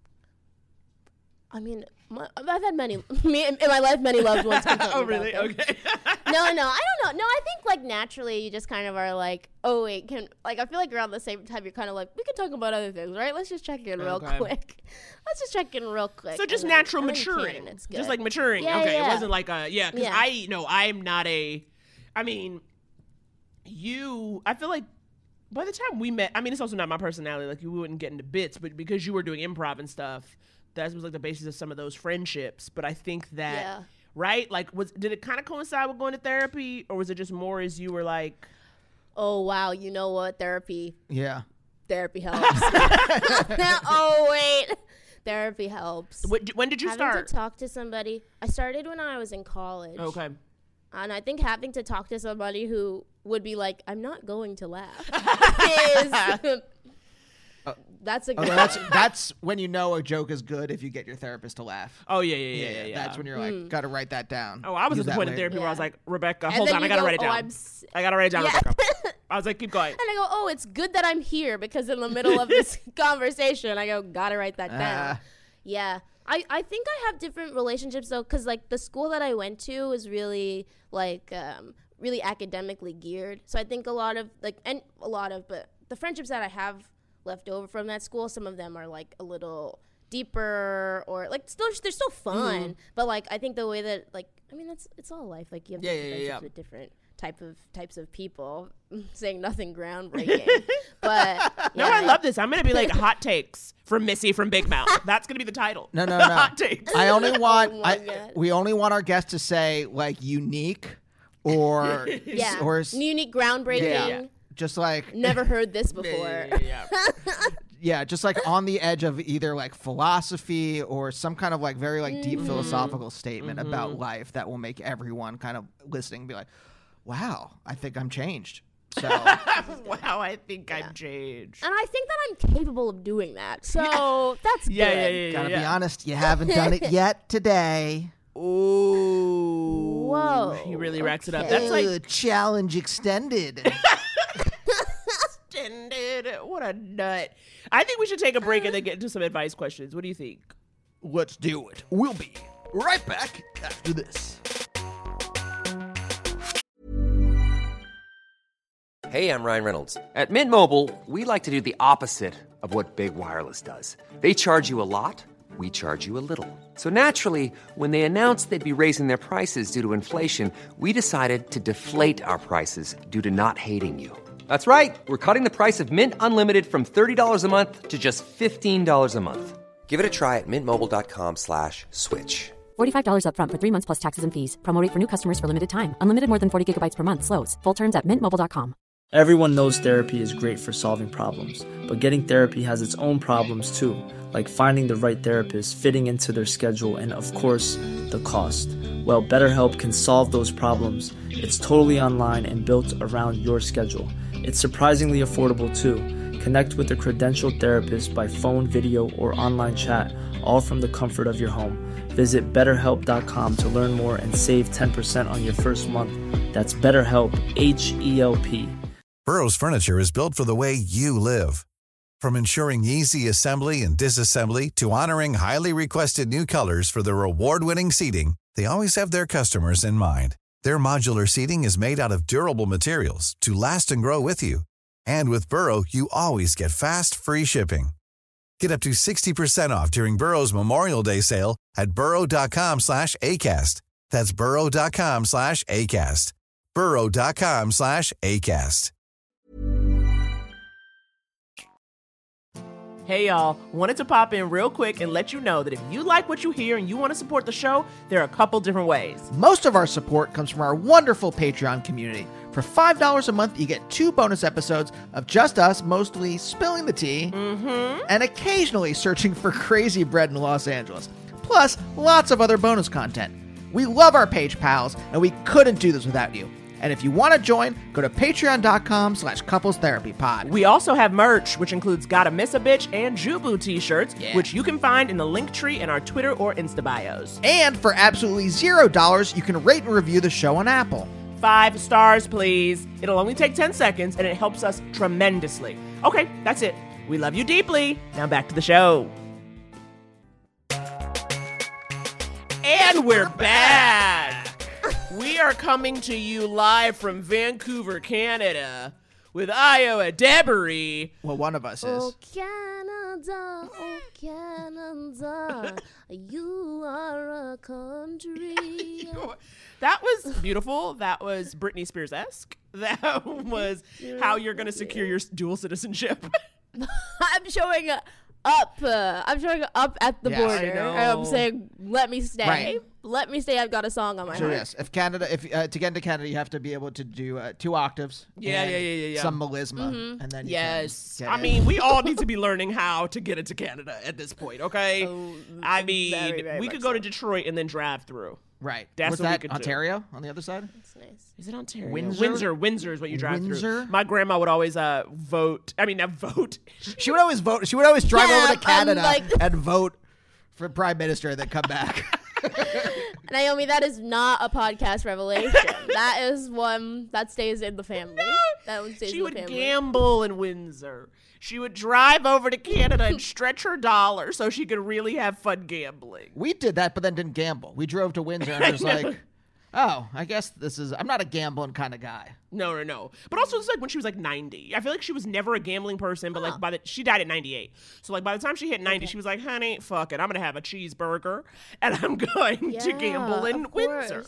I mean, I've had many in my life, many loved ones. confront me Oh, about really? them. Okay. No, I don't know. No, I think like naturally you just kind of are like, oh wait, I feel like around the same time you're kind of like, we could talk about other things, right? Let's just check in real quick. So just And natural then you can, maturing. and it's good. Just like maturing. Yeah, okay. yeah. It wasn't like because Yeah. I'm not I mean, I feel like by the time we met, I mean, it's also not my personality. Like, you wouldn't get into bits, but because you were doing improv and stuff, that was like the basis of some of those friendships. But I think that, Yeah. right? Like, did it kind of coincide with going to therapy, or was it just more as you were like, Oh wow, you know what? Therapy yeah. helps. Oh wait, therapy helps. when did you Having start? to talk to somebody. I started when I was in college. Okay. And I think having to talk to somebody who would be like, I'm not going to laugh, is that's a good. That's when you know a joke is good if you get your therapist to laugh. Oh yeah. That's when you're like, gotta write that down. Oh, I was Use at the that point in later. therapy where I was Yeah. like, Rebecca, And hold then on, I you gotta go, write it "Oh, down. I'm I gotta write it down, Yeah. Rebecca. I was like, keep going. And I go, oh, it's good that I'm here because in the middle of this conversation, I go, gotta write that down. Yeah. I think I have different relationships though, because like the school that I went to is really like really academically geared. So I think but the friendships that I have left over from that school, some of them are like a little deeper or like they're still fun. But like I think the way that like, I mean, it's all life. Like you have different friendships with different types of people, saying nothing groundbreaking. But No, I love this. I'm gonna be like hot takes from Missy from Big Mouth. That's gonna be the title. No. Hot takes. I only want my God. we only want our guests to say like unique or or unique, groundbreaking. just like Never heard this before. just like on the edge of either like philosophy or some kind of like very like deep philosophical statement about life that will make everyone kind of listening be like, wow, I think I'm changed. So Wow, I think I'm changed. And I think that I'm capable of doing that. So that's good. gotta be honest, you haven't done it yet today. Ooh. Whoa. He really racks it up. Okay. That's like challenge extended. extended. What a nut. I think we should take a break and then get into some advice questions. What do you think? Let's do it. We'll be right back after this. Hey, I'm Ryan Reynolds. At Mint Mobile, we like to do the opposite of what Big Wireless does. They charge you a lot, we charge you a little. So naturally, when they announced they'd be raising their prices due to inflation, we decided to deflate our prices due to not hating you. That's right. We're cutting the price of Mint Unlimited from $30 a month to just $15 a month. Give it a try at mintmobile.com/switch. $45 up front for 3 months plus taxes and fees. Promo rate for new customers for limited time. Unlimited more than 40 gigabytes per month. Slows full terms at mintmobile.com. Everyone knows therapy is great for solving problems, but getting therapy has its own problems too, like finding the right therapist, fitting into their schedule, and of course, the cost. Well, BetterHelp can solve those problems. It's totally online and built around your schedule. It's surprisingly affordable too. Connect with a credentialed therapist by phone, video, or online chat, all from the comfort of your home. Visit BetterHelp.com to learn more and save 10% on your first month. That's BetterHelp, H-E-L-P. Burrow's furniture is built for the way you live. From ensuring easy assembly and disassembly to honoring highly requested new colors for their award-winning seating, they always have their customers in mind. Their modular seating is made out of durable materials to last and grow with you. And with Burrow, you always get fast, free shipping. Get up to 60% off during Burrow's Memorial Day sale at burrow.com/ACAST. That's burrow.com/ACAST. burrow.com/ACAST. Hey y'all, wanted to pop in real quick and let you know that if you like what you hear and you want to support the show, there are a couple different ways. Most of our support comes from our wonderful Patreon community. For $5 a month, you get 2 bonus episodes of just us mostly spilling the tea and occasionally searching for crazy bread in Los Angeles. Plus, lots of other bonus content. We love our page pals, and we couldn't do this without you. And if you want to join, go to patreon.com/couplestherapypod. We also have merch, which includes Gotta Miss a Bitch and Jubu t-shirts, which you can find in the link tree in our Twitter or Insta bios. And for absolutely $0, you can rate and review the show on Apple. 5 stars, please. It'll only take 10 seconds, and it helps us tremendously. Okay, that's it. We love you deeply. Now back to the show. And we're back. We are coming to you live from Vancouver, Canada, with Iowa Debris. Well, one of us is. Oh, Canada, you are a country. That was beautiful. That was Britney Spears-esque. That was how you're going to secure your dual citizenship. I'm showing up. I'm showing up at the border. I'm saying, let me stay. Right. Let me stay. I've got a song on my So heart. yes, if to get into Canada, you have to be able to do 2 octaves. Yeah. Some melisma, and then you Yes. can I get mean, in. we all need to be learning how to get into Canada at this point, okay? I mean, very, very we much could go so. to Detroit and then drive through. Right. That's Was what we that could do. Ontario on the other side? That's nice. Is it Ontario? Windsor? Windsor is what you drive Windsor? through. My grandma would always vote. I mean, not vote. She would always vote. She would always drive Yeah, over to Canada like- and vote for prime minister and then come back. Naomi, that is not a podcast revelation. That is one that stays in the family. That one stays She in would the family. gamble in Windsor. She would drive over to Canada and stretch her dollar so she could really have fun gambling. We did that, but then didn't gamble. We drove to Windsor and was like, oh, I guess I'm not a gambling kind of guy. No. But also, it's like when she was like 90. I feel like she was never a gambling person, but like she died at 98. So like by the time she hit 90, she was like, honey, fuck it. I'm going to have a cheeseburger and I'm going to gamble in of course. Windsor.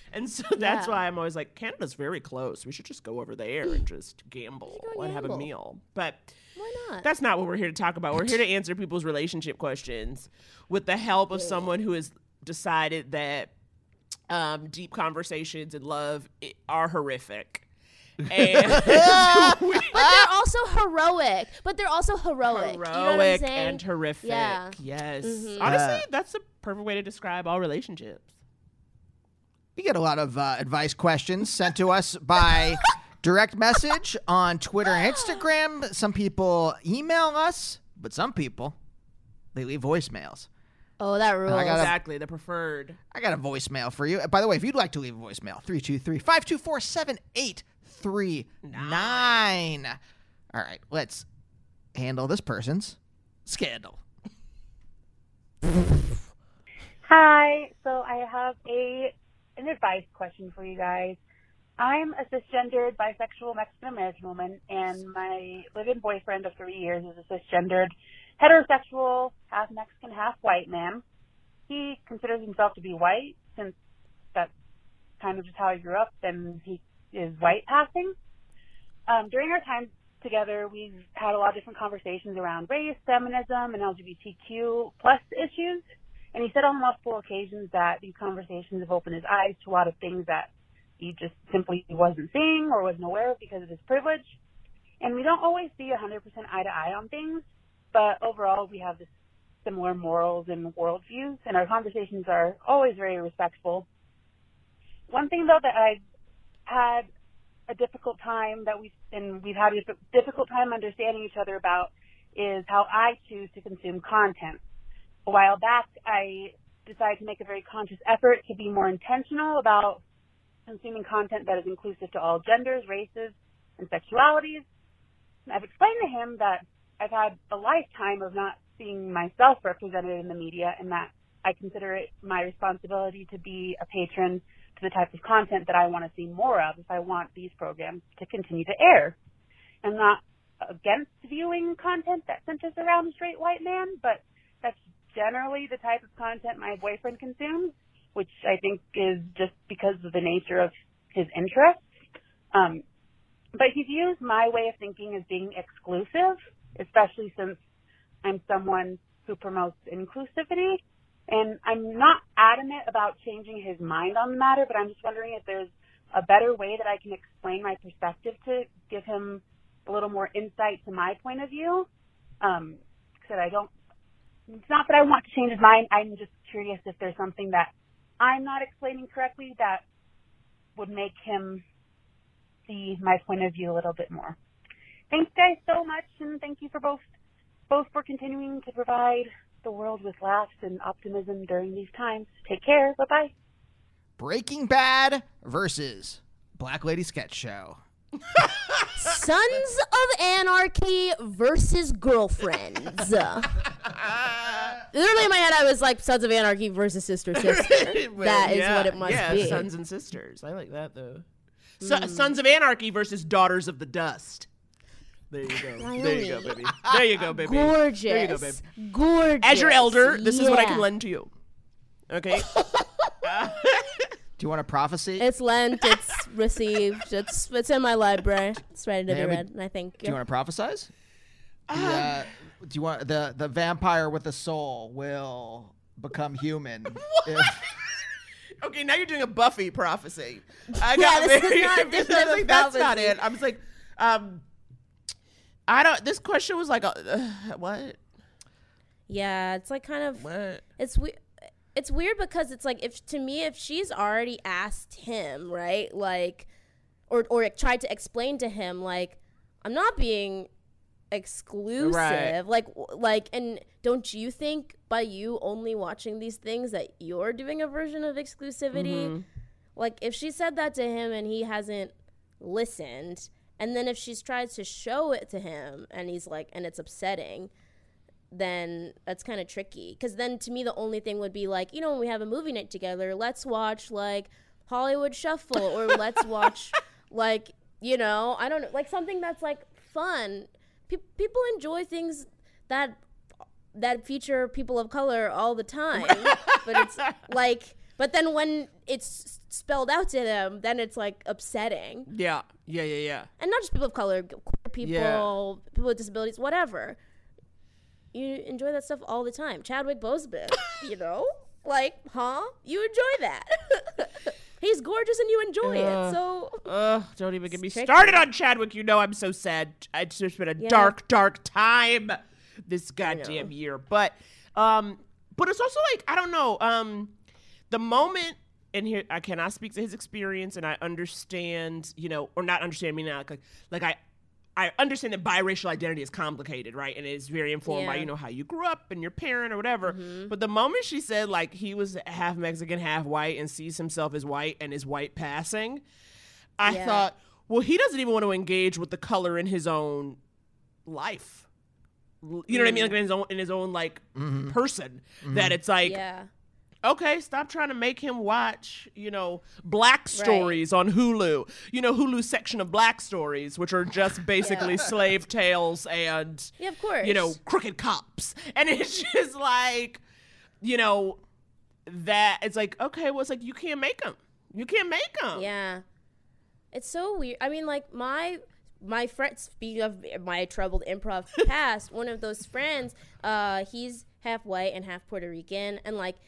And so that's why I'm always like, Canada's very close. We should just go over there and just gamble and have a meal. But why not? That's not what we're here to talk about. We're here to answer people's relationship questions with the help of someone who has decided that deep conversations and love are horrific. And but they're also heroic. Heroic, you know what I'm saying? and horrific. Yeah. Yes. Mm-hmm. Honestly, that's the perfect way to describe all relationships. We get a lot of advice questions sent to us by direct message on Twitter and Instagram. Some people email us, but some people, they leave voicemails. Oh, that rules. Exactly, the preferred. I got a voicemail for you. By the way, if you'd like to leave a voicemail, 323-524-7839. All right, let's handle this person's scandal. Hi. So I have an advice question for you guys. I'm a cisgendered, bisexual Mexican-American woman, and my live-in boyfriend of 3 years is a cisgendered, heterosexual, half Mexican, half white man. He considers himself to be white, since that's kind of just how he grew up, and he is white passing. During our time together, we've had a lot of different conversations around race, feminism, and LGBTQ plus issues. And he said on multiple occasions that these conversations have opened his eyes to a lot of things that he just simply wasn't seeing or wasn't aware of because of his privilege. And we don't always see 100% eye to eye on things, but overall we have this similar morals and worldviews, and our conversations are always very respectful. One thing, though, that I've had a difficult time we've had a difficult time understanding each other about is how I choose to consume content. A while back, I decided to make a very conscious effort to be more intentional about consuming content that is inclusive to all genders, races, and sexualities. And I've explained to him that I've had a lifetime of not seeing myself represented in the media, and that I consider it my responsibility to be a patron to the type of content that I want to see more of if I want these programs to continue to air. I'm not against viewing content that centers around a straight white man, but that's generally the type of content my boyfriend consumes, which I think is just because of the nature of his interests. But he views my way of thinking as being exclusive, especially since I'm someone who promotes inclusivity. And I'm not adamant about changing his mind on the matter, but I'm just wondering if there's a better way that I can explain my perspective to give him a little more insight to my point of view. It's not that I want to change his mind. I'm just curious if there's something that I'm not explaining correctly that would make him see my point of view a little bit more. Thanks, guys, so much, and thank you for both for continuing to provide the world with laughs and optimism during these times. Take care. Bye-bye. Breaking Bad versus Black Lady Sketch Show. Sons of Anarchy versus Girlfriends. Literally in my head, I was like, Sons of Anarchy versus Sister. That is what it must be. Sons and sisters. I like that, though. Sons of Anarchy versus Daughters of the Dust. There you go. There you go, baby. There you go, baby. Gorgeous. There you go, baby. Gorgeous. As your elder, this is what I can lend to you. Okay? Do you want a prophecy? It's lent. It's received. It's in my library. It's ready to be read. And I think. Do you want to prophesize? Do you want the vampire with a soul will become human? Okay, now you're doing a Buffy prophecy. This is not different. That's not it. I was like, this question was like, what? Yeah, it's like kind of. What? It's weird because it's like if she's already asked him, right, like, or tried to explain to him, like, I'm not being exclusive, right. like, and don't you think by you only watching these things that you're doing a version of exclusivity? Mm-hmm. Like, if she said that to him and he hasn't listened, and then if she's tried to show it to him and he's like, and it's upsetting, then that's kind of tricky. Because then to me, the only thing would be like, you know, when we have a movie night together, let's watch like Hollywood Shuffle, or let's watch like, you know, I don't know, like something that's like fun. People enjoy things that feature people of color all the time. But it's like, But then when it's spelled out to them, then it's like upsetting. Yeah. And not just people of color, queer people, people with disabilities, whatever. You enjoy that stuff all the time. Chadwick Boseman, you know? Like, you enjoy that. He's gorgeous and you enjoy it, so... don't even get me started on Chadwick. You know I'm so sad. It's just been a dark, dark time this goddamn year. But it's also like, I don't know, the moment... And here, I cannot speak to his experience, and I understand, you know, or not understand me now. I understand that biracial identity is complicated, right? And it's very informed by, you know, how you grew up and your parent or whatever. Mm-hmm. But the moment she said, like, he was half Mexican, half white, and sees himself as white and is white passing, I thought, well, he doesn't even want to engage with the color in his own life. You know what I mean? Like in his own like person. Mm-hmm. That it's like. Yeah. Okay, stop trying to make him watch, you know, Black Stories on Hulu. You know, Hulu's section of Black Stories, which are just basically slave tales and, of course, you know, crooked cops. And it's just like, you know, that it's like, okay, well, it's like, you can't make them. You can't make them. Yeah. It's so weird. I mean, like, my friend, speaking of my troubled improv past, one of those friends, he's half white and half Puerto Rican, and like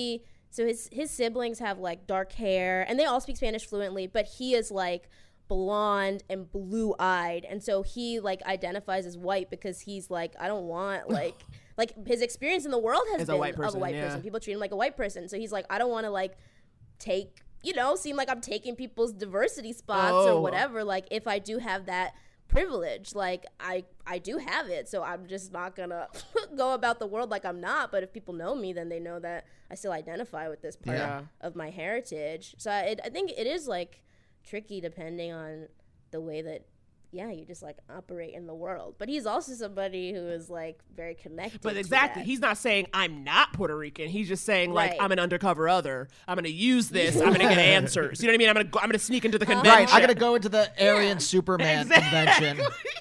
his siblings have like dark hair and they all speak Spanish fluently, but he is like blonde and blue-eyed, and so he like identifies as white because he's like, I don't want like his experience in the world has been of a white person. People treat him like a white person, so he's like, I don't want to like take, you know, seem like I'm taking people's diversity spots or whatever. Like, if I do have that privilege, like I do have it, so I'm just not gonna go about the world like I'm not. But if people know me, then they know that I still identify with this part of my heritage. So I think it is like tricky depending on the way that you just like operate in the world. But he's also somebody who is like very connected. But exactly, he's not saying I'm not Puerto Rican. He's just saying like, I'm an undercover other. I'm going to use this. I'm going to get answers. You know what I mean? I'm going to sneak into the convention. Right. I'm going to go into the Aryan Superman convention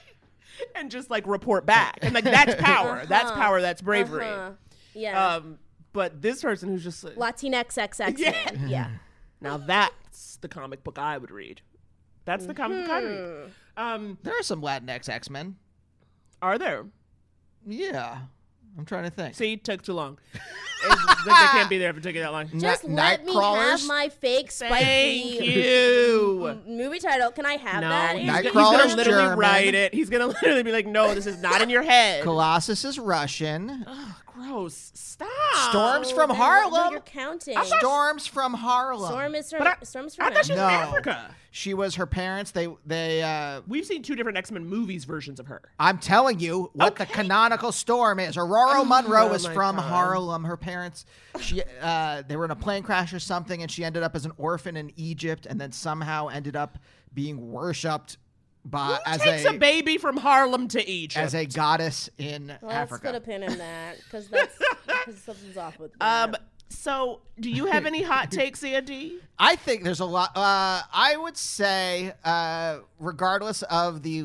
and just like report back. And like, that's power. That's power. That's bravery. Yeah. But this person who's just like, Latinx XX. Yeah. Now that's the comic book I would read. That's the comic book I read. There are some Latinx X-Men. Are there? Yeah. I'm trying to think. See, took too long. They can't be there if it took you that long. Just let me have my fake spiky Thank you. movie title. Can I have that? He's going to literally write it. He's going to literally be like, no, this is not in your head. Colossus is Russian. Oh, gross. Stop. Storms from Harlem. You're counting. Storms from Harlem. Storms from I thought she was from Africa. She was her parents. We've seen two different X-Men movies versions of her. I'm telling you what the canonical Storm is. Aurora Monroe is from Harlem. Her parents, they were in a plane crash or something, and she ended up as an orphan in Egypt, and then somehow ended up being worshipped by takes a baby from Harlem to Egypt as a goddess in Africa. Let's put a pin in that because something's off with that. So, do you have any hot takes, Andy? I think there's a lot. I would say, regardless of the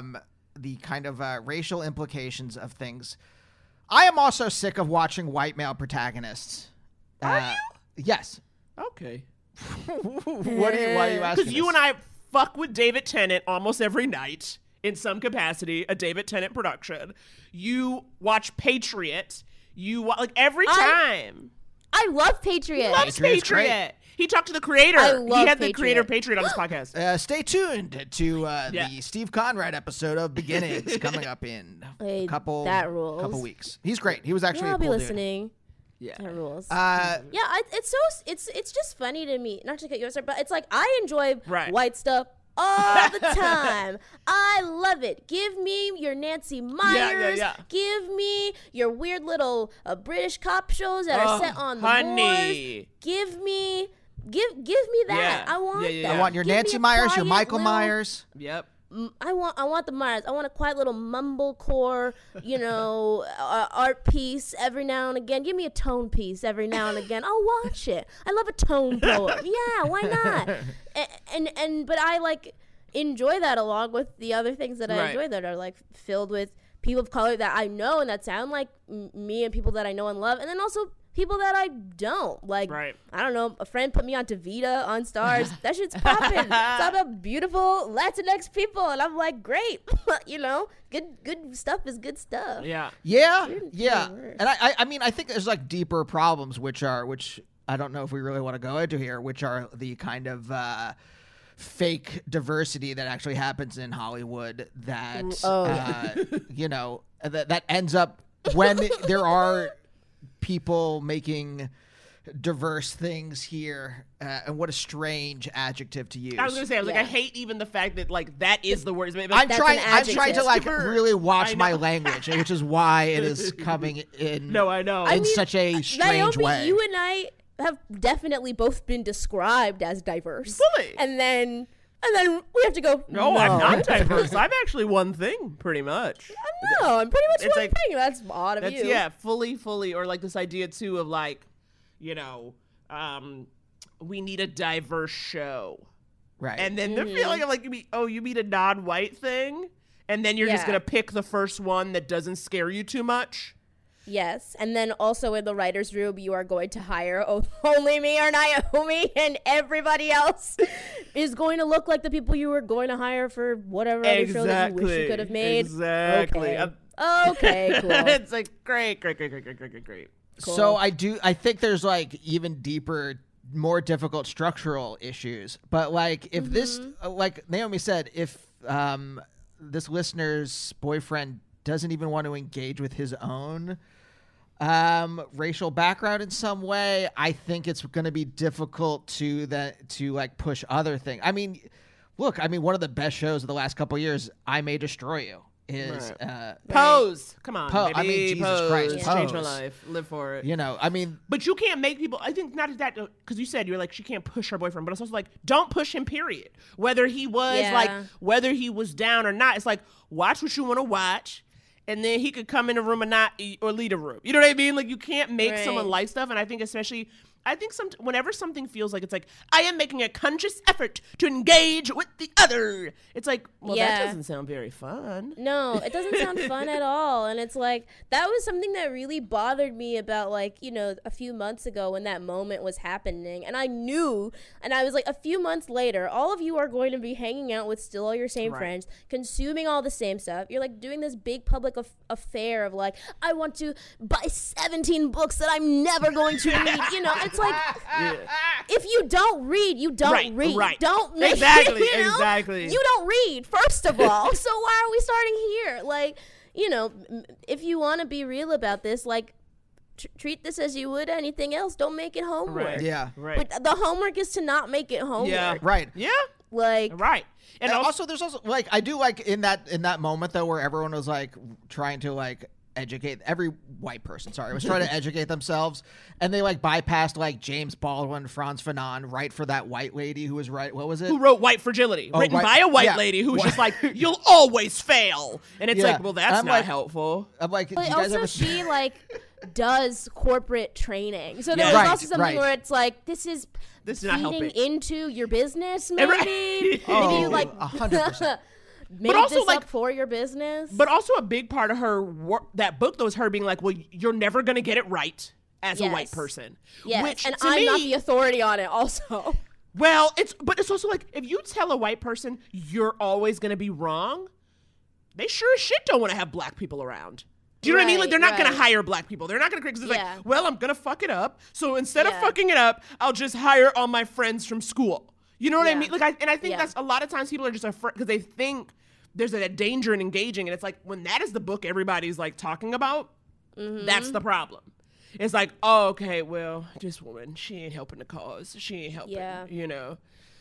kind of racial implications of things, I am also sick of watching white male protagonists. Are you? Yes. Okay. Why are you asking? Because you and I fuck with David Tennant almost every night in some capacity, a David Tennant production. You watch Patriot. Like every time. I love Patriot. He loves Patriot. He talked to the creator. He had the creator of Patriot on his podcast. Stay tuned to the Steve Conrad episode of Beginnings coming up in a couple weeks. He's great. He was actually I'll a cool be listening. Yeah, that rules. It's just funny to me. Not to cut you off, but it's like I enjoy white stuff all the time. I love it. Give me your Nancy Meyers. Give me your weird little British cop shows that are set on the moors. Give me that. I want that. I want your Nancy Meyers, your Michael Myers. Yep. I want the Myers. I want a quiet little mumblecore, art piece every now and again. Give me a tone piece every now and again. I'll watch it. I love a tone poem. Yeah, why not? But I like enjoy that along with the other things that I enjoy that are like filled with people of color that I know and that sound like me and people that I know and love, and then also people that I don't. Like, I don't know, a friend put me on Davida on Stars. That shit's popping. It's all about beautiful Latinx people, and I'm like, great. You know, good stuff is good stuff. Yeah. And I mean, I think there's like deeper problems, which I don't know if we really want to go into here, which are the kind of fake diversity that actually happens in Hollywood that, you know, that ends up when there are people making diverse things here, and what a strange adjective to use. I was gonna say, I hate even the fact that like that is the word. I'm trying to like really watch my language, which is why it is coming in. No, I know. In such a strange way. You and I have definitely both been described as diverse. Fully. And then we have to go, no, I'm not diverse. I'm actually one thing, pretty much. No, I'm pretty much It's one like- thing. That's odd of you. Yeah, fully, or like this idea too of like, you know, we need a diverse show. Right. And then the feeling of like, you mean a non-white thing? And then you're just going to pick the first one that doesn't scare you too much? Yes, and then also in the writer's room, you are going to hire only me or Naomi, and everybody else is going to look like the people you were going to hire for whatever other show that you wish you could have made. Exactly. Okay, cool. It's like, great. Cool. So I think there's like even deeper, more difficult structural issues. But like if this, like Naomi said, if this listener's boyfriend doesn't even want to engage with his own racial background in some way, I think it's going to be difficult to like push other things. I mean, look, one of the best shows of the last couple of years, I May Destroy You, is Pose. Come on, baby. I mean, Jesus Pose. Christ, It's Pose. changed my life. Live for it. You know, I mean, but you can't make people. I think not that because you said you're like she can't push her boyfriend, but it's also like don't push him. Period. Whether he was down or not, it's like watch what you want to watch. And then he could come in a room and not eat or lead a room. You know what I mean? Like, you can't make someone like stuff. And I think especially, whenever something feels like it's like, I am making a conscious effort to engage with the other. It's like, well, that doesn't sound very fun. No, it doesn't sound fun at all. And it's like, that was something that really bothered me about like, you know, a few months ago when that moment was happening. And I knew, and I was like, a few months later, all of you are going to be hanging out with still all your same friends, consuming all the same stuff. You're like doing this big public affair of like, I want to buy 17 books that I'm never going to read. You know, it's like, if you don't read, you don't read. Right. Don't make exactly. You don't read, first of all. So why are we starting here? Like, you know, if you want to be real about this, like, treat this as you would anything else. Don't make it homework. Right. Yeah. Right. But the homework is to not make it homework. Yeah. Right. Yeah. Like. Right. And also there's also like I do like in that moment though where everyone was like trying to like educate every white person was trying to educate themselves, and they like bypassed like James Baldwin, Franz Fanon, right for that white lady who was what was it? Who wrote White Fragility, written by a white lady who was just like, you'll always fail. And it's like, well, that's not like, helpful. I'm like, but also she like does corporate training. So there Yeah. was also something where it's like, this is not feeding helping. into your business, maybe. Maybe you like 100%. make But also, this like, up for your business. But also a big part of her that book though was her being like, well, you're never going to get it right as a white person. Yes, Which, and to I'm me, not the authority on it also. Well, it's also like, if you tell a white person you're always going to be wrong, they sure as shit don't want to have black people around. Do you know what I mean? Like, they're not going to hire black people. They're not going to create, because it's like, well, I'm going to fuck it up. So instead of fucking it up, I'll just hire all my friends from school. You know what I mean? Like, I think that's a lot of times people are just afraid because they think there's a danger in engaging. And it's like, when that is the book everybody's like talking about, that's the problem. It's like, oh, okay, well, this woman, she ain't helping the cause. She ain't helping, you know.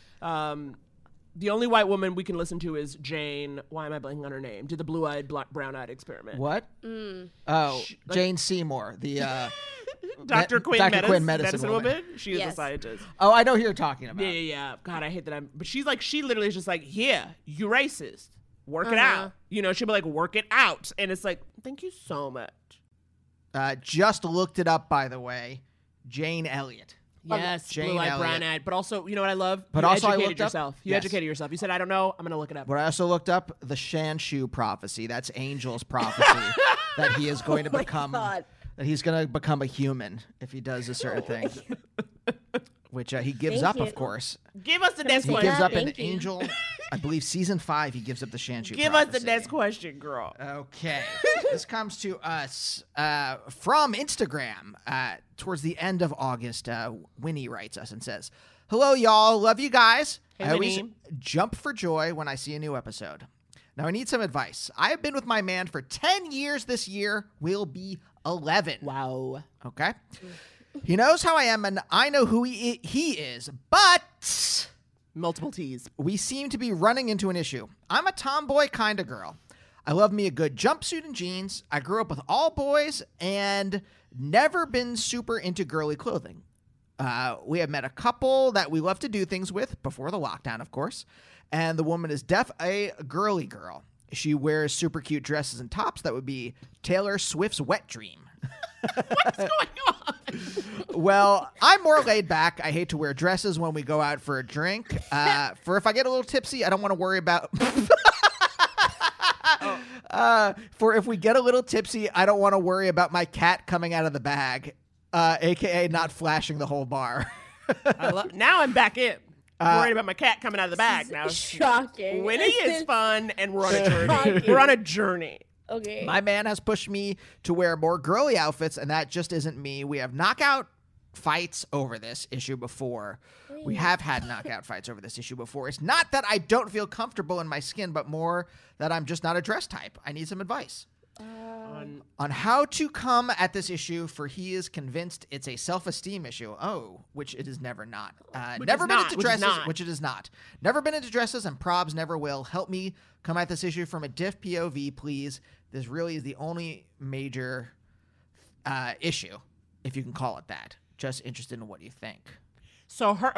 The only white woman we can listen to is Jane. Why am I blanking on her name? Did the blue-eyed, brown-eyed experiment. What? Oh, Jane Seymour, the Dr. Quinn medicine woman. She is a scientist. Oh, I know who you're talking about. Yeah. God, I hate that But she literally is just like, yeah, you racist. Work it out. You know, she'll be like, work it out. And it's like, thank you so much. Just looked it up, by the way. Jane Elliott. Yes, Jane blue-eyed, Elliott. brown-eyed. But also, you know what I love? But you also I educated looked up- yourself. You yes. educated yourself. You said, I don't know. I'm going to look it up. But I also looked up the Shanshu prophecy. That's Angel's prophecy that he is going to become God. that he's going to become a human if he does a certain thing, which he gives Thank up, you. of course. Give us the next He question. gives up in Thank you. Angel. I believe season 5. He gives up the Shanshu. Give us the prophecy. next question, girl. Okay. This comes to us from Instagram. Towards the end of August, Winnie writes us and says, "Hello, y'all. Love you guys. Hey, I always Winnie. jump for joy when I see a new episode. Now, I need some advice. I have been with my man for 10 years this year. We'll be 11. Wow. Okay? He knows how I am, and I know who he is, but Multiple T's. we seem to be running into an issue. I'm a tomboy kind of girl. I love me a good jumpsuit and jeans. I grew up with all boys and never been super into girly clothing. We have met a couple that we love to do things with before the lockdown, of course. And the woman is a girly girl. She wears super cute dresses and tops that would be Taylor Swift's wet dream. What's going on? Well, I'm more laid back. I hate to wear dresses when we go out for a drink. For if I get a little tipsy, I don't want to worry about... For if we get a little tipsy, I don't want to worry about my cat coming out of the bag, a.k.a. not flashing the whole bar. Now I'm back in. I'm worried about my cat coming out of the bag now. Shocking. Winnie is fun, and we're on a journey. Shocking. We're on a journey. Okay. My man has pushed me to wear more girly outfits, and that just isn't me. We have knockout fights over this issue before. We have had knockout fights over this issue before. It's not that I don't feel comfortable in my skin, but more that I'm just not a dress type. I need some advice on how to come at this issue, for he is convinced it's a self-esteem issue. Oh, which it is never not. Never been into dresses, which it is not. Never been into dresses, and probs never will. Help me come at this issue from a diff POV, please. This really is the only major issue, if you can call it that. Just interested in what you think. So so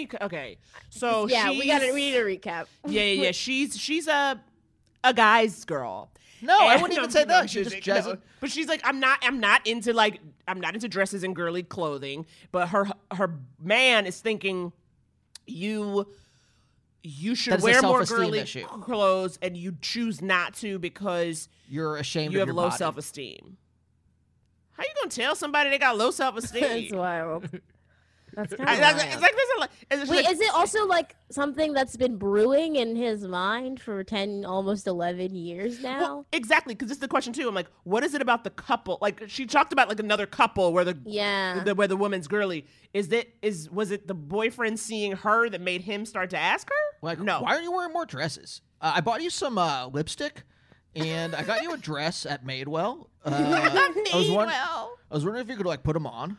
yeah, we she's- need a recap. Yeah. She's a guy's girl. No, I And- wouldn't even say no, that. She she's- just jazz it. But she's like, I'm not into dresses and girly clothing. But her man is thinking you should That's a wear more self-esteem girly issue. clothes, and you choose not to because You're ashamed you of have your low body. self-esteem. How you gonna tell somebody they got low self-esteem? That's wild. That's kind of It's like this. Wait, is it also like something that's been brewing in his mind for 10, almost 11 years now? Well, exactly, because this is the question too. I'm like, what is it about the couple? Like, she talked about like another couple where where the woman's girly. Was it the boyfriend seeing her that made him start to ask her? Like, no. why aren't you wearing more dresses? I bought you some lipstick, and I got you a dress at Madewell. I was wondering if you could like put them on.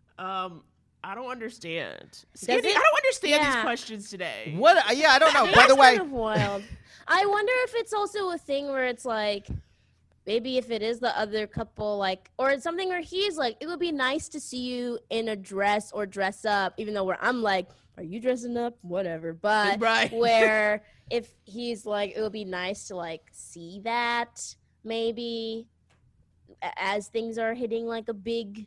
I don't understand. Does Sandy, it- I don't understand yeah. these questions today. What? Yeah, I don't know. By the That's way, kind of wild. I wonder if it's also a thing where it's like, maybe if it is the other couple, like, or it's something where he's like, it would be nice to see you in a dress or dress up, even though where I'm like, are you dressing up? Whatever. But Right. where if he's like, it would be nice to like see that maybe as things are hitting like a big,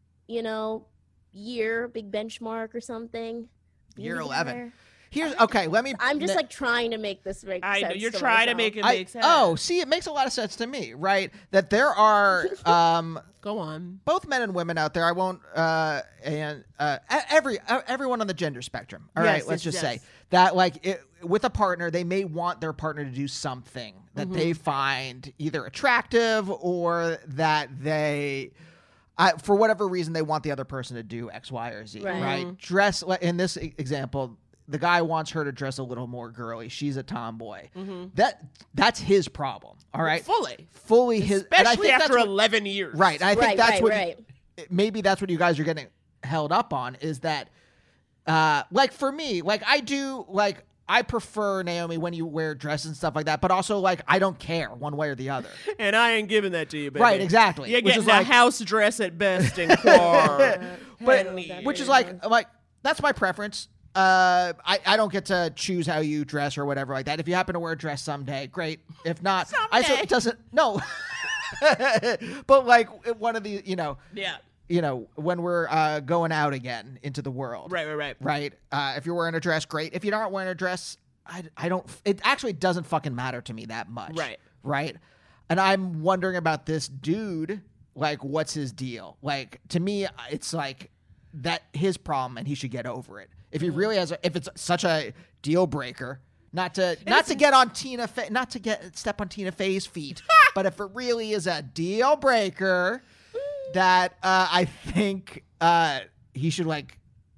year, big benchmark or something. Year Being 11. together. here's okay. Let me. I'm just like trying to make this make I sense. know you're to trying to myself. make it make sense. See, it makes a lot of sense to me, right? That there are Go on. both men and women out there. I won't everyone on the gender spectrum. All right, Yes, let's yes, just yes. say that with a partner, they may want their partner to do something that they find either attractive or that they. For whatever reason, they want the other person to do X, Y, or Z, right? Dress, in this example, the guy wants her to dress a little more girly. She's a tomboy. That's his problem, all right? Fully his. And I Especially think after that's 11 years. Right, and I think that's what right. maybe that's what you guys are getting held up on is that, like for me, like I prefer, Naomi, when you wear dresses and stuff like that, but also, like, I don't care one way or the other. And I ain't giving that to you, baby. Right, exactly. You're Which getting is a like- house dress at best and car. Which is like, that's my preference. I don't get to choose how you dress or whatever like that. If you happen to wear a dress someday, great. If not, it doesn't, no. But, like, one of the, Yeah. you know, when we're going out again into the world. Right. Right? If you're wearing a dress, great. If you're not wearing a dress, I don't, it actually doesn't fucking matter to me that much. Right? And I'm wondering about this dude, like, what's his deal? Like, to me, it's like that his problem and he should get over it. If he really has, if it's such a deal breaker, not to get on step on Tina Fey's feet, but if it really is a deal breaker, that I think he should like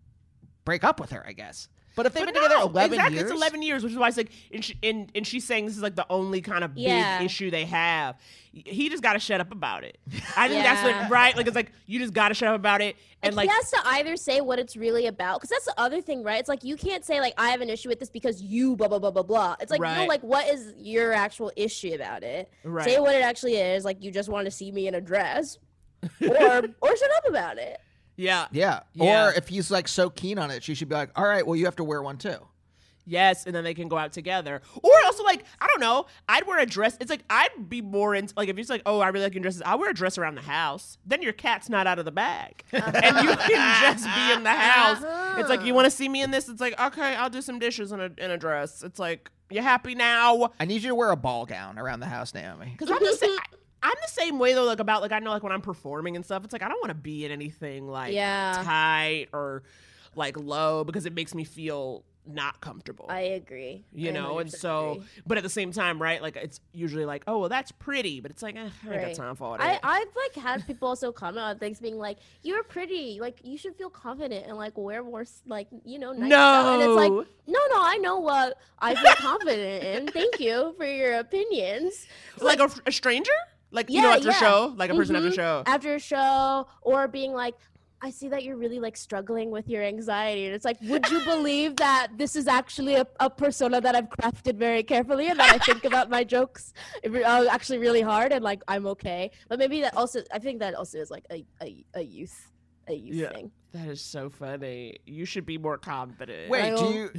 break up with her, I guess. But if they've been together 11 years, it's 11 years, which is why it's like, and she's saying this is like the only kind of big issue they have. He just got to shut up about it. I think that's like, right. Like, it's like, you just got to shut up about it. And like, he has to either say what it's really about. Cause that's the other thing, right? It's like, you can't say like, I have an issue with this because you blah, blah, blah, blah, blah. It's like, no, like, what is your actual issue about it? Right. Say what it actually is. Like, you just want to see me in a dress or shut up about it. Yeah. Or if he's like so keen on it, she should be like, all right, well, you have to wear one too. Yes, and then they can go out together. Or also, like, I don't know, I'd wear a dress. It's like, I'd be more into, like, if you're like, oh, I really like your dresses, I'll wear a dress around the house. Then your cat's not out of the bag. And you can just be in the house. It's like, you want to see me in this? It's like, okay, I'll do some dishes in a dress. It's like, you happy now? I need you to wear a ball gown around the house, Naomi. Because I'm the same way, though, like, about, like, I know, like, when I'm performing and stuff, it's like, I don't want to be in anything, like, tight or, like, low because it makes me feel not comfortable. I agree. You know, and so, agree. But at the same time, right, like, it's usually like, oh, well, that's pretty, but it's like, I ain't got time for it. I've, like, had people also comment on things being like, you're pretty, like, you should feel confident and, like, wear more, like, you know, nice stuff. And it's like, no, I know what I feel confident in. Thank you for your opinions. Like a stranger? Like, you know, after a show? Like a person after a show? After a show, or being like, I see that you're really, like, struggling with your anxiety. And it's like, would you believe that this is actually a persona that I've crafted very carefully and that I think about my jokes actually really hard and, like, I'm okay. But maybe that also, I think that also is, like, a youth thing. That is so funny. You should be more confident. Wait,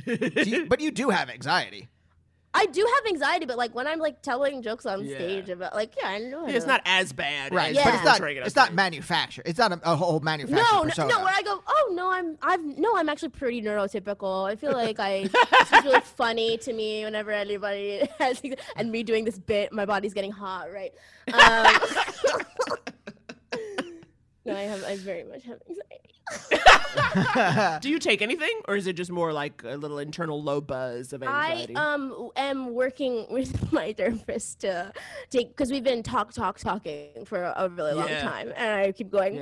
but you do have anxiety. I do have anxiety, but like when I'm like telling jokes on stage about like I know it's not as bad, right? But it's not manufactured. It's not a whole manufactured persona. No. When I go, oh no, I'm actually pretty neurotypical. I feel like it's really funny to me whenever anybody has and me doing this bit, my body's getting hot, right? No, I very much have anxiety. Do you take anything, or is it just more like a little internal low buzz of anxiety? I am working with my therapist to take, because we've been talking for a really long time, and I keep going,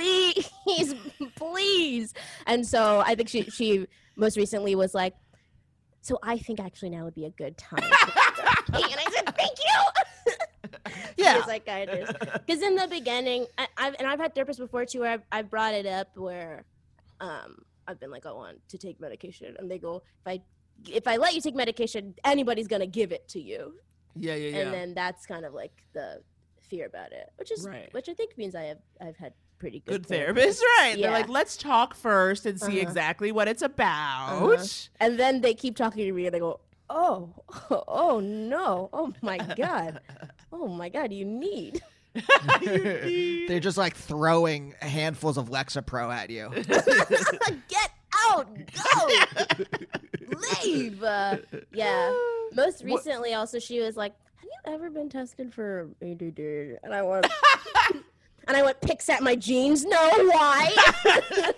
please. And so I think she most recently was like, so I think actually now would be a good time. And I said, thank you. Yeah, psychiatrist. Because in the beginning, I've had therapists before too, where I've brought it up where, I've been like, I want to take medication, and they go, if I let you take medication, anybody's gonna give it to you. Yeah. And then that's kind of like the fear about it, which I think means I've had pretty good therapists, right? Yeah. They're like, let's talk first and see exactly what it's about. And then they keep talking to me, and they go, oh no, oh my god, you need. They're just like throwing handfuls of Lexapro at you. Get out, go, leave. Most recently also she was like, have you ever been tested for ADD? And I went, picks at my jeans. No, why?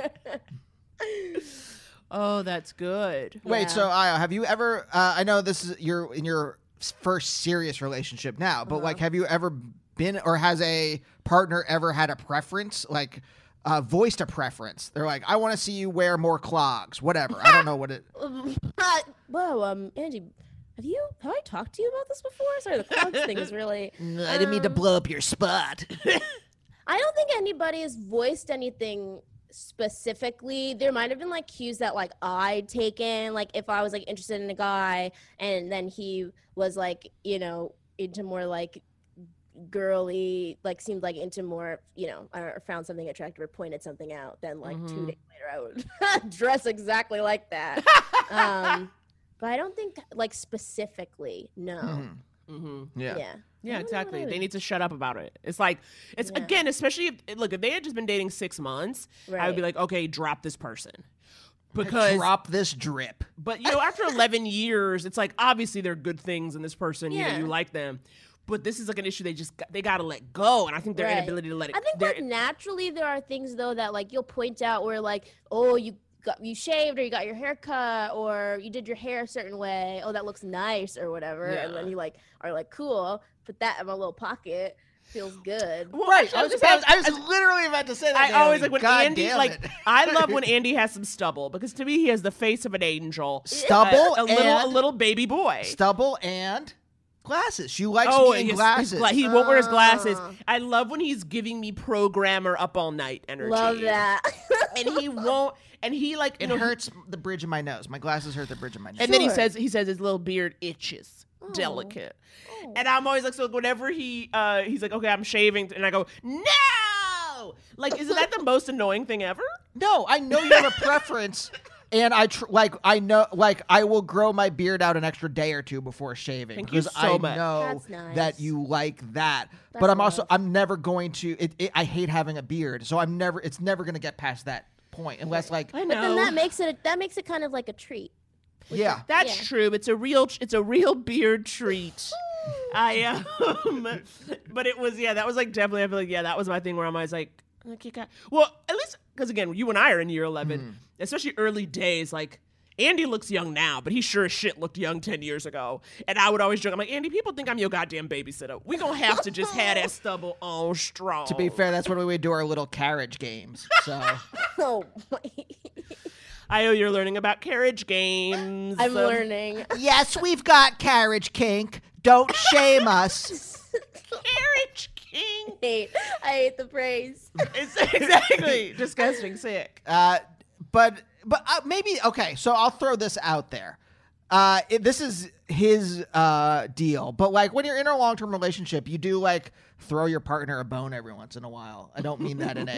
Oh, that's good. Wait, so have you ever, I know you're in your first serious relationship now, but like, have you ever been, or has a partner ever had a preference, like voiced a preference? They're like, I want to see you wear more clogs, whatever. I don't know what it. Whoa, Angie, have I talked to you about this before? Sorry, the clogs thing is really. I didn't mean to blow up your spot. I don't think anybody has voiced anything specifically. There might have been like cues that like I'd taken, like if I was like interested in a guy and then he was like, you know, into more like girly, like seemed like into more, you know, or found something attractive or pointed something out, then like 2 days later I would dress exactly like that. But I don't think like specifically, no. Yeah. Yeah, exactly. They need to shut up about it. It's like, again, especially if they had just been dating 6 months, I would be like, okay, drop this person. Because drop this drip. But, after 11 years, it's like, obviously there are good things in this person. You like them. But this is like an issue they got to let go. And I think their inability to let it go. I think naturally there are things, though, that like you'll point out where like, oh, you shaved or you got your hair cut or you did your hair a certain way. Oh, that looks nice or whatever. Yeah. And then you are like, cool, put that in my little pocket. Feels good. Well, right. I was literally about to say that. I always like when Andy, I love when Andy has some stubble because to me he has the face of an angel. Stubble a little baby boy. Stubble and glasses. She likes me in glasses. He won't wear his glasses. I love when he's giving me programmer up all night energy. Love that. And he won't. And he it hurts the bridge of my nose. My glasses hurt the bridge of my nose. And then he says his little beard itches. Delicate. And I'm always like, so whenever he's like, okay, I'm shaving, and I go, no! Like, isn't that the most annoying thing ever? No, I know you have a preference, and I know I will grow my beard out an extra day or two before shaving because I know that you like that. But I'm never going to. I hate having a beard, so it's never going to get past that point unless I know. But then that makes it kind of like a treat. Yeah, that's true. It's a real beard treat. But it was that was like definitely I feel like that was my thing where I'm always like well, at least because again you and I are in year 11, especially early days. Like Andy looks young now, but he sure as shit looked young 10 years ago. And I would always joke, I'm like, Andy, people think I'm your goddamn babysitter. We gonna have to just have that stubble on strong. To be fair, that's when we would do our little carriage games. So. Oh my. You're learning about carriage games. I'm learning. Yes, we've got carriage kink. Don't shame us. Carriage kink. I hate the phrase. It's exactly. Disgusting, sick. But maybe, okay, so I'll throw this out there. This is his deal. But like when you're in a long-term relationship, you do like throw your partner a bone every once in a while. I don't mean that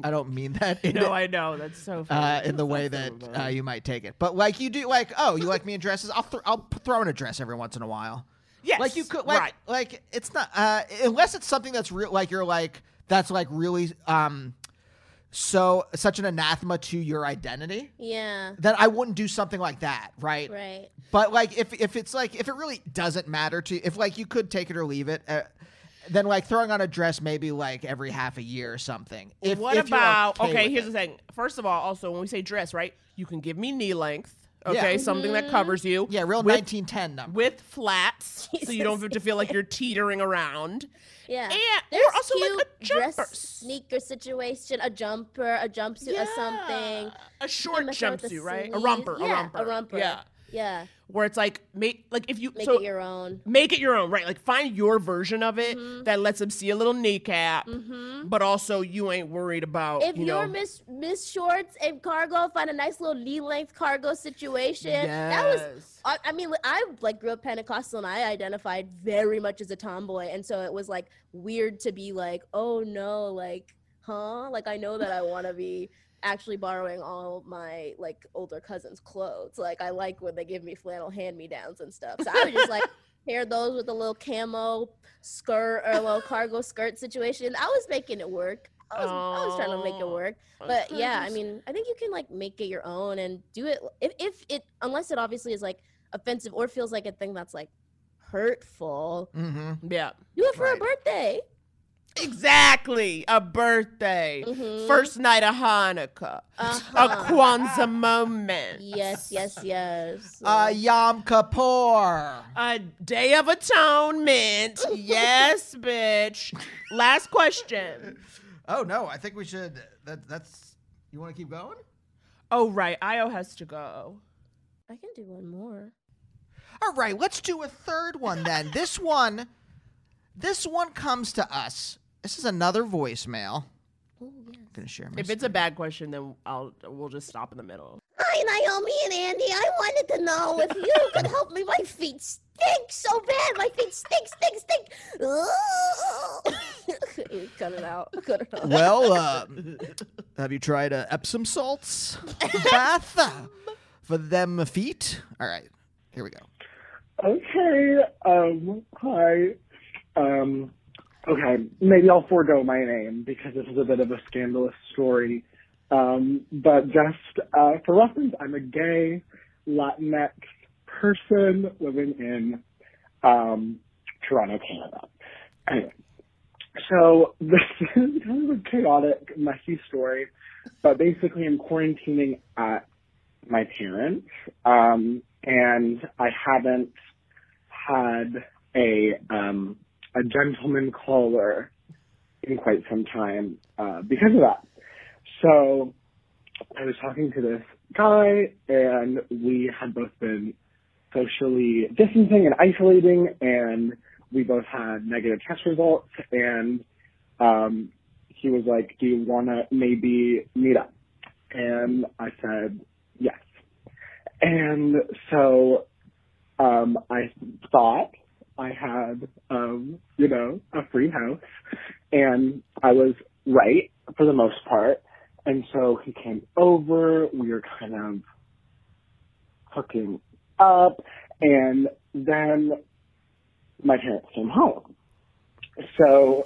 I know. That's so funny. In the way that you might take it. But like you do like, oh, you like me in dresses? I'll throw in a dress every once in a while. Yes. Like you could like it's not unless it's something that's real like you're like that's like really such an anathema to your identity. Yeah. That I wouldn't do something like that, right? Right. But like if it's like if it really doesn't matter to if like you could take it or leave it, then like throwing on a dress maybe like every half a year or something. If here's the thing. First of all, also when we say dress, right? You can give me knee length. Okay, something that covers you. Yeah, real 1910 number. With flats, so you don't have to feel like you're teetering around. Yeah. And there's also cute like a jumper. dress sneaker situation, a jumper, a jumpsuit, or something. A short jumpsuit, right? A romper. A romper. Yeah. Yeah. Where it's like make it your own. Make it your own, right? Like find your version of it that lets them see a little kneecap, but also you ain't worried about if you're Miss Shorts and cargo, find a nice little knee length cargo situation. Yes. That was I mean I like grew up Pentecostal and I identified very much as a tomboy, and so it was like weird to be like, oh no, like like I know that I want to be actually borrowing all my like older cousins' clothes. Like I like when they give me flannel hand-me-downs and stuff. So I would just like pair those with a little camo skirt or a little cargo skirt situation. I was making it work. I was trying to make it work. But yeah, I mean, I think you can like make it your own and do it if it unless it obviously is like offensive or feels like a thing that's like hurtful. Yeah. Do it for a birthday. Exactly, a birthday, first night of Hanukkah, a Kwanzaa moment. Yes. Yom Kippur, a Day of Atonement. Yes, bitch. Last question. Oh no, I think we should. That's. You want to keep going? Oh right, Io has to go. I can do one more. All right, let's do a third one then. This one comes to us. This is another voicemail. Oh, yes. I'm gonna share If it's a bad question, then we'll just stop in the middle. Hi, Naomi and Andy. I wanted to know if you could help me. My feet stink so bad. My feet stink. Cut it out. Well, have you tried Epsom salts bath for them feet? All right, here we go. Okay. Hi. Okay, maybe I'll forego my name because this is a bit of a scandalous story. But just for reference, I'm a gay Latinx person living in Toronto, Canada. Anyway, so this is kind of a chaotic, messy story, but basically I'm quarantining at my parents, and I haven't had a gentleman caller in quite some time because of that. So I was talking to this guy, and we had both been socially distancing and isolating, and we both had negative test results, and he was like, do you want to maybe meet up? And I said, yes. And so I thought I had, a free house, and I was right for the most part. And so he came over, we were kind of hooking up, and then my parents came home. So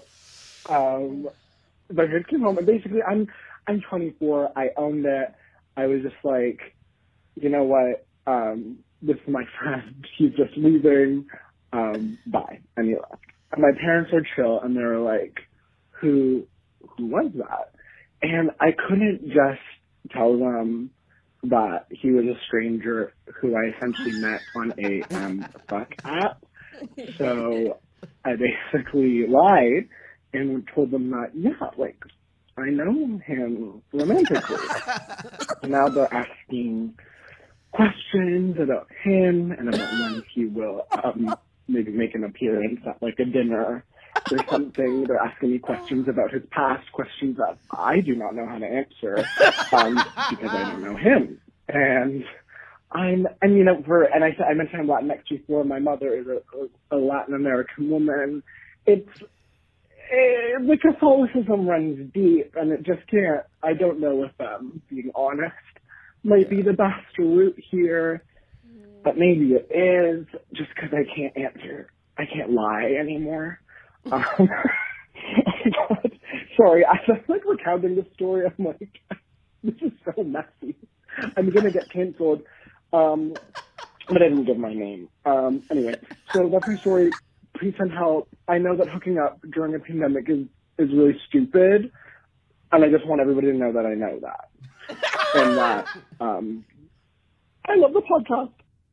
my parents came home, and basically I'm 24, I owned it. I was just like, you know what, this is my friend, he's just leaving, bye, and he left. And my parents were chill, and they were like, who was that? And I couldn't just tell them that he was a stranger who I essentially met on a fuck app. So I basically lied and told them that, I know him romantically. Now they're asking questions about him and about when he will maybe make an appearance at a dinner or something. They're asking me questions about his past, questions that I do not know how to answer because I don't know him. And I mentioned I'm Latinx before. My mother is a Latin American woman. The Catholicism runs deep, and it just can't. I don't know if being honest might be the best route here, but maybe it is, just because I can't answer. I can't lie anymore. Sorry, I feel like recounting this story. I'm like, this is so messy. I'm gonna get canceled. But I didn't give my name. Anyway, so that's my story. Please send help. I know that hooking up during a pandemic is really stupid, and I just want everybody to know that I know that. And that I love the podcast.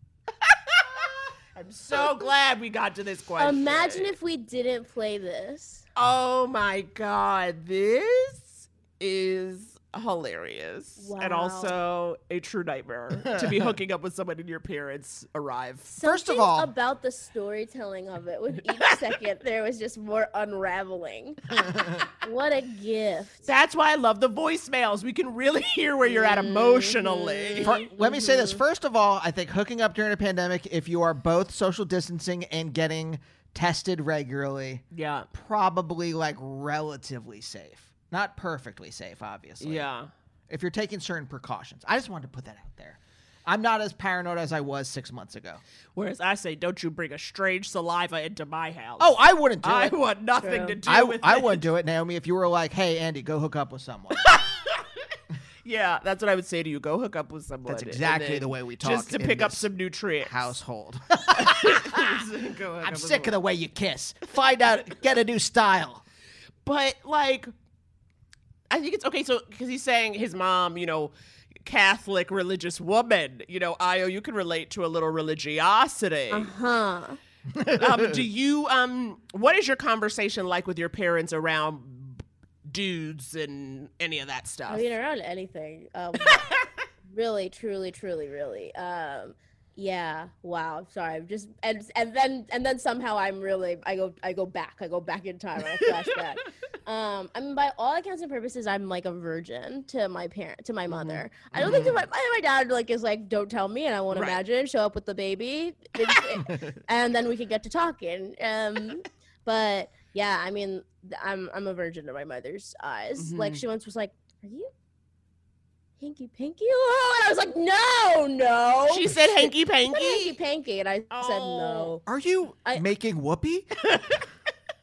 I'm so glad we got to this question. Imagine if we didn't play this. Oh my God, this is hilarious. Wow. And also a true nightmare to be hooking up with someone and your parents arrive. First of all, about the storytelling of it, with each second there was just more unraveling. What a gift. That's why I love the voicemails. We can really hear where you're at emotionally. Let me say this. First of all, I think hooking up during a pandemic, if you are both social distancing and getting tested regularly, probably relatively safe. Not perfectly safe, obviously. Yeah. If you're taking certain precautions. I just wanted to put that out there. I'm not as paranoid as I was 6 months ago. Whereas I say, don't you bring a strange saliva into my house. Oh, I wouldn't do it. I want nothing to do with it. I wouldn't do it, Naomi, if you were like, hey, Andy, go hook up with someone. Yeah, that's what I would say to you. Go hook up with someone. That's exactly the way we talk. Just to pick up some new tricks. Household. I'm sick of the way you kiss. Find out, get a new style. But, I think it's okay. So, because he's saying his mom, Catholic religious woman, Io, you can relate to a little religiosity. Uh-huh. Do you, what is your conversation like with your parents around dudes and any of that stuff? I mean, around anything. Really, truly, really. Yeah. Wow. Sorry. Just and then somehow I go back in time. I flash back. I mean, by all accounts and purposes, I'm a virgin to my mother. I don't think that my dad is don't tell me, and I won't imagine. Show up with the baby, and then we can get to talking. But yeah, I mean, I'm a virgin to my mother's eyes. She once was like, "Are you hanky panky?" And I was like, no. She said hanky panky? Hanky panky, and I said no. Are you making whoopee?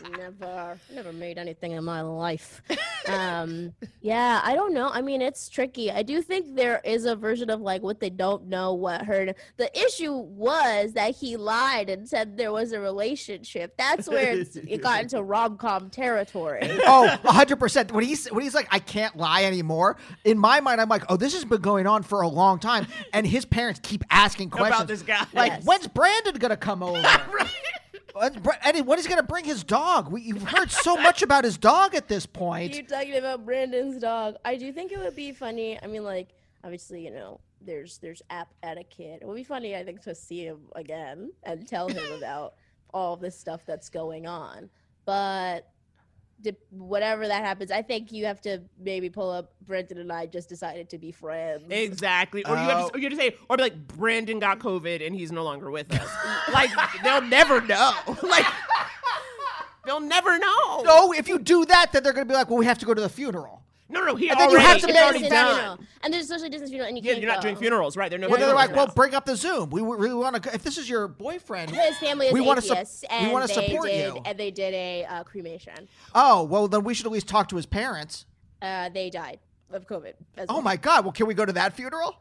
Never made anything in my life. Yeah, I don't know. I mean, it's tricky. I do think there is a version of like what they don't know what hurt. The issue was that he lied and said there was a relationship. That's where it got into rom-com territory. Oh, 100%. When he's like, I can't lie anymore. In my mind, I'm like, oh, this has been going on for a long time, and his parents keep asking questions about this guy. Like, when's Brandon gonna come over? Eddie, when is he gonna bring his dog? You've heard so much about his dog at this point. You're talking about Brandon's dog. I do think it would be funny. I mean, like, obviously, there's app etiquette. It would be funny, I think, to see him again and tell him about all this stuff that's going on. But whatever that happens, I think you have to maybe pull up Brendan and I just decided to be friends. Exactly. Or you have to say, or be like, Brandon got COVID and he's no longer with us. Like, they'll never know. Like, they'll never know. No, if you do that, then they're going to be like, well, we have to go to the funeral. No, he and then you have to it's already done. And there's social distance funeral, and you're not doing funerals, right? They're like, well, bring up the Zoom. We really want to. If this is your boyfriend, his family is atheists, we want to support you. And they did a cremation. Oh, well, then we should at least talk to his parents. They died of COVID. Oh my God! Well, can we go to that funeral?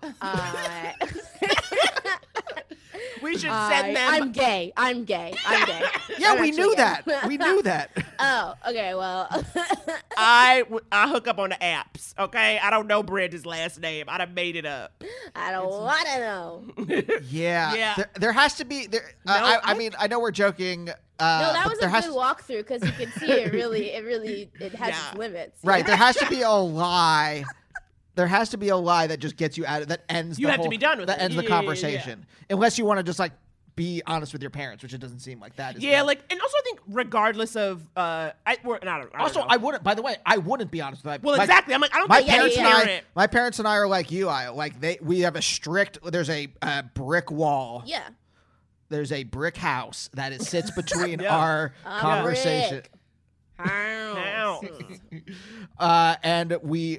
We should send them. I'm gay. Yeah, we knew that. We knew that. Oh, okay. Well, I hook up on the apps. Okay, I don't know Brandon's last name. I done made it up. I don't want to know. Yeah. There has to be. I mean, I know we're joking. No, that was a good walkthrough because you can see it has its limits. Right. There has to be a lie. There has to be a lie that just gets you out of that ends. You have to be done with that it. ends the conversation, unless you want to just like be honest with your parents, which it doesn't seem like that. And also I think regardless of I don't know. I wouldn't. By the way, I wouldn't be honest with Well, exactly. I'm like, I don't think my parents and I are like you. We have a strict. There's a brick wall. Yeah. There's a brick house that sits between our conversation. House. And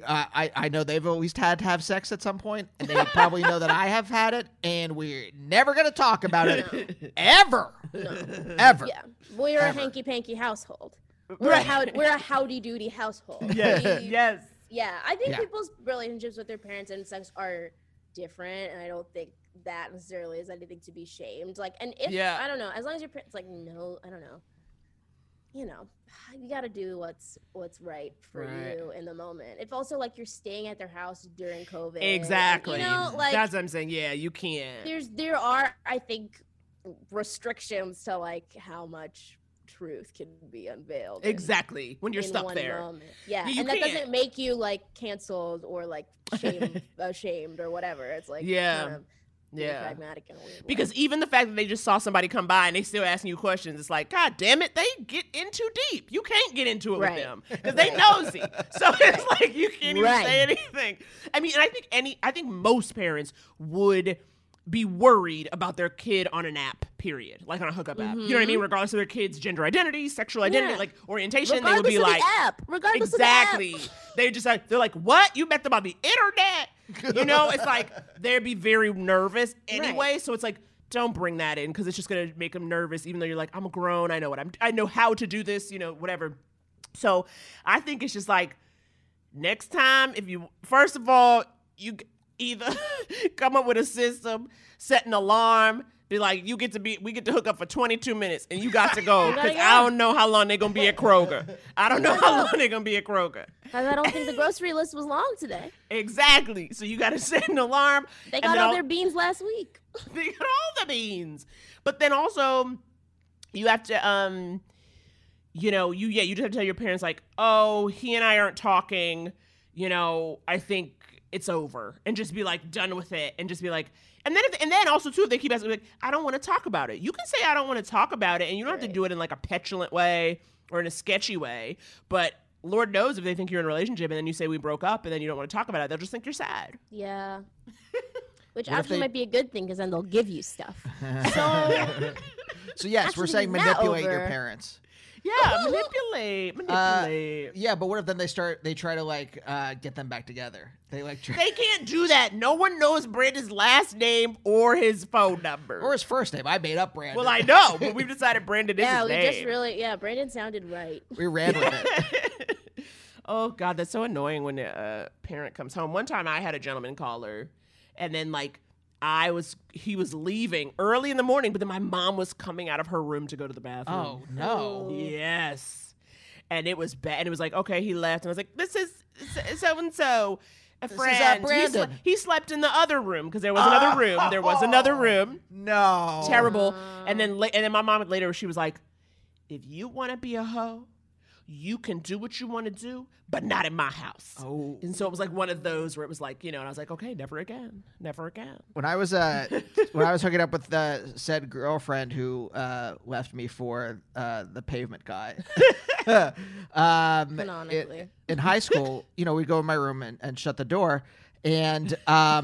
I know they've always had to have sex at some point, and they probably know that I have had it, and we're never going to talk about it ever. Ever. Yeah. We're a hanky-panky household. We're a howdy-doody household. Yes. Yeah, I think people's relationships with their parents and sex are different, and I don't think that necessarily is anything to be shamed. Like, and if, I don't know, as long as your parents, like, no, I don't know. You got to do what's right for you in the moment. If also like you're staying at their house during COVID. Exactly. Like that's what I'm saying. Yeah, you can't. There are, I think, restrictions to like how much truth can be unveiled. When you're stuck there. Moment. Yeah, and that doesn't make you like canceled or like ashamed or whatever. It's like kind of pragmatic in a weird way. Because even the fact that they just saw somebody come by and they still asking you questions, it's like, God damn it, they get in too deep. You can't get into it with them because they nosy. So it's like you can't even say anything. I mean, and I think most parents would be worried about their kid on an app, period, like on a hookup app. You know what I mean? Regardless of their kid's gender identity, sexual identity, like orientation, regardless they would be of like, the app. Regardless of the app. They're like, what? You met them on the internet? It's like they'd be very nervous anyway. So it's like, don't bring that in because it's just gonna make them nervous. Even though you're like, I'm grown, I know how to do this, whatever. So I think it's just like next time, if you first of all, you either come up with a system, set an alarm. Be like, we get to hook up for 22 minutes and you got to go because I don't know how long they're going to be at Kroger. I don't know how long they're going to be at Kroger. Because I don't think the grocery list was long today. Exactly. So you got to set an alarm. They got all their beans last week. They got all the beans. But then also you have to, you just have to tell your parents like, oh, he and I aren't talking. I think it's over. And just be like done with it and just be like, and then also too, if they keep asking like, I don't want to talk about it. You can say I don't want to talk about it, and you don't have to do it in like a petulant way or in a sketchy way. But Lord knows if they think you're in a relationship and then you say we broke up and then you don't want to talk about it, they'll just think you're sad. Yeah. Which actually might be a good thing because then they'll give you stuff. So yes, we're saying manipulate your parents. Yeah, manipulate. Yeah, but what if then they try to like get them back together? They can't do that. No one knows Brandon's last name or his phone number. Or his first name. I made up Brandon. Well, I know, but we've decided Brandon is his name. Brandon sounded right. We ran with it. Oh, God, that's so annoying when a parent comes home. One time I had a gentleman caller, and then, like, he was leaving early in the morning, but then my mom was coming out of her room to go to the bathroom. Oh, no. Yes. And it was bad. And it was like, okay, he left. And I was like, this is so-and-so, a friend. Brandon. He slept in the other room because there was another room. There was another room. No. Terrible. And then my mom later, she was like, if you want to be a hoe, you can do what you want to do, but not in my house. Oh. And so it was like one of those where it was like, and I was like, okay, never again. When I was hooking up with the said girlfriend who left me for the pavement guy, Canonically. in high school, we'd go in my room and shut the door, and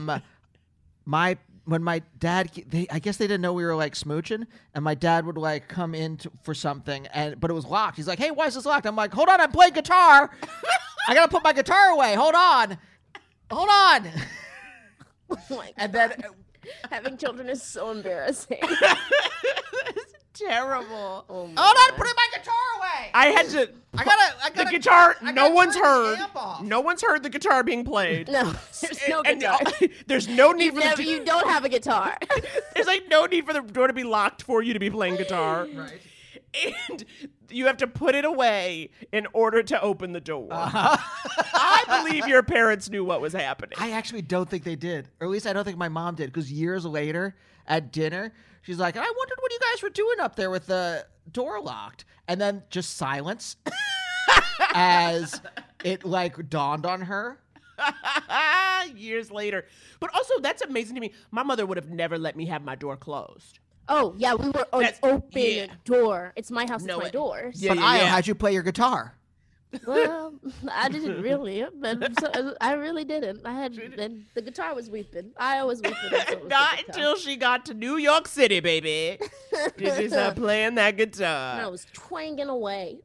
when my dad, I guess they didn't know we were like smooching, and my dad would like come in for something, but it was locked. He's like, "Hey, why is this locked?" I'm like, "Hold on, I'm playing guitar. I gotta put my guitar away. Hold on." Oh my God. And then having children is so embarrassing. It's terrible. Oh Hold on, putting my guitar away. I got the guitar. No one's heard. No one's heard the guitar being played. No, there's no guitar. There's no need for you don't have a guitar. There's like no need for the door to be locked for you to be playing guitar. Right. And you have to put it away in order to open the door. I believe your parents knew what was happening. I actually don't think they did. Or at least I don't think my mom did, because years later at dinner, she's like, I wondered what you guys were doing up there with the door locked. And then just silence as it like dawned on her. Years later. But also, that's amazing to me. My mother would have never let me have my door closed. Oh, yeah, we were open door. It's my house, it's my door. Yeah, but how'd you play your guitar? Well, I didn't really, but I really didn't. The guitar was weeping. I always weeping. Not until she got to New York City, baby. Did she start playing that guitar? And I was twanging away.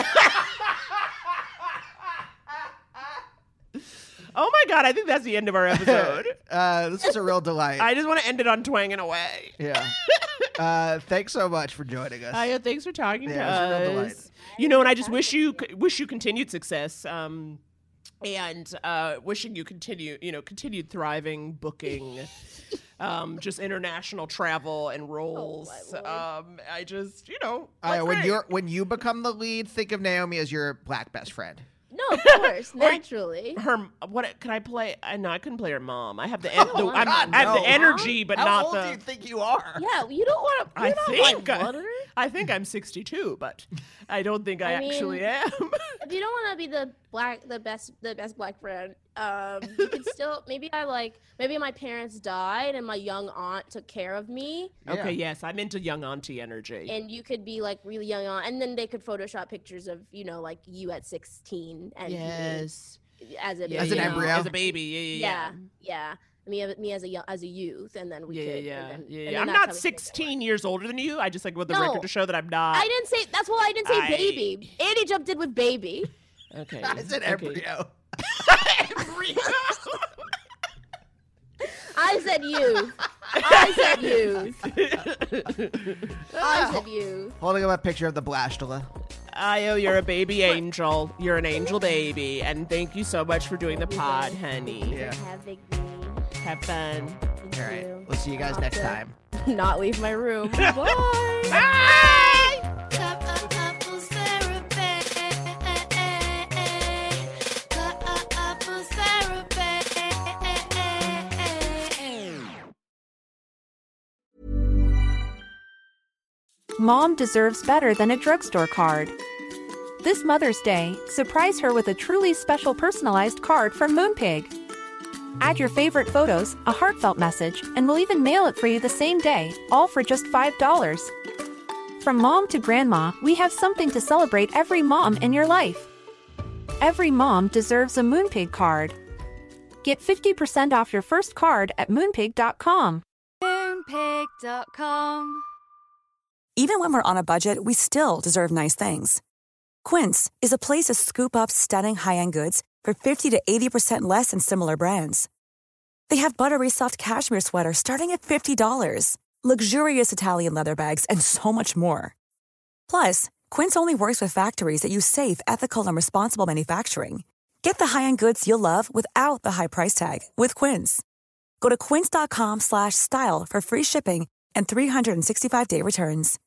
Oh my God, I think that's the end of our episode. This is a real delight. I just want to end it on twanging away. Yeah. Thanks so much for joining us. Aya, thanks for talking to us. It was a real delight. And I just wish you continued success. And wishing you continued thriving, booking, just international travel and roles. I just, when you become the lead, think of Naomi as your black best friend. No, of course, naturally. What could I play? No, I couldn't play her mom. I have the energy, but How not old do you think you are? Yeah, you don't want to. I think I'm 62, but I don't think I actually am. If you don't want to be the best black friend, you could still maybe my parents died and my young aunt took care of me. Okay, yes, I'm into young auntie energy. And you could be like really young aunt, and then they could Photoshop pictures of like you at 16 and yes, as an embryo, as a baby. Yeah. Me as a youth, and then we could. Yeah. I'm not 16 years older than you. I just want the record to show that I'm not. I didn't say that's why I didn't say baby. Andy jumped in with baby. Okay. I said embryo. Embryo. I said youth. I said youth. Holding up a picture of the blastula. Io, you're a baby angel. You're an angel baby, and thank you so much for doing the pod, honey. Yeah. Having me. Have fun. Thank All right. you. We'll see you guys next time. Not leave my room. Bye. Bye. Couples therapy. Couples therapy. Mom deserves better than a drugstore card. This Mother's Day, surprise her with a truly special personalized card from Moonpig. Add your favorite photos, a heartfelt message, and we'll even mail it for you the same day, all for just $5. From mom to grandma, we have something to celebrate every mom in your life. Every mom deserves a Moonpig card. Get 50% off your first card at Moonpig.com. Moonpig.com. Even when we're on a budget, we still deserve nice things. Quince is a place to scoop up stunning high-end goods for 50 to 80% less than similar brands. They have buttery soft cashmere sweaters starting at $50, luxurious Italian leather bags, and so much more. Plus, Quince only works with factories that use safe, ethical, and responsible manufacturing. Get the high-end goods you'll love without the high price tag with Quince. Go to quince.com/style for free shipping and 365-day returns.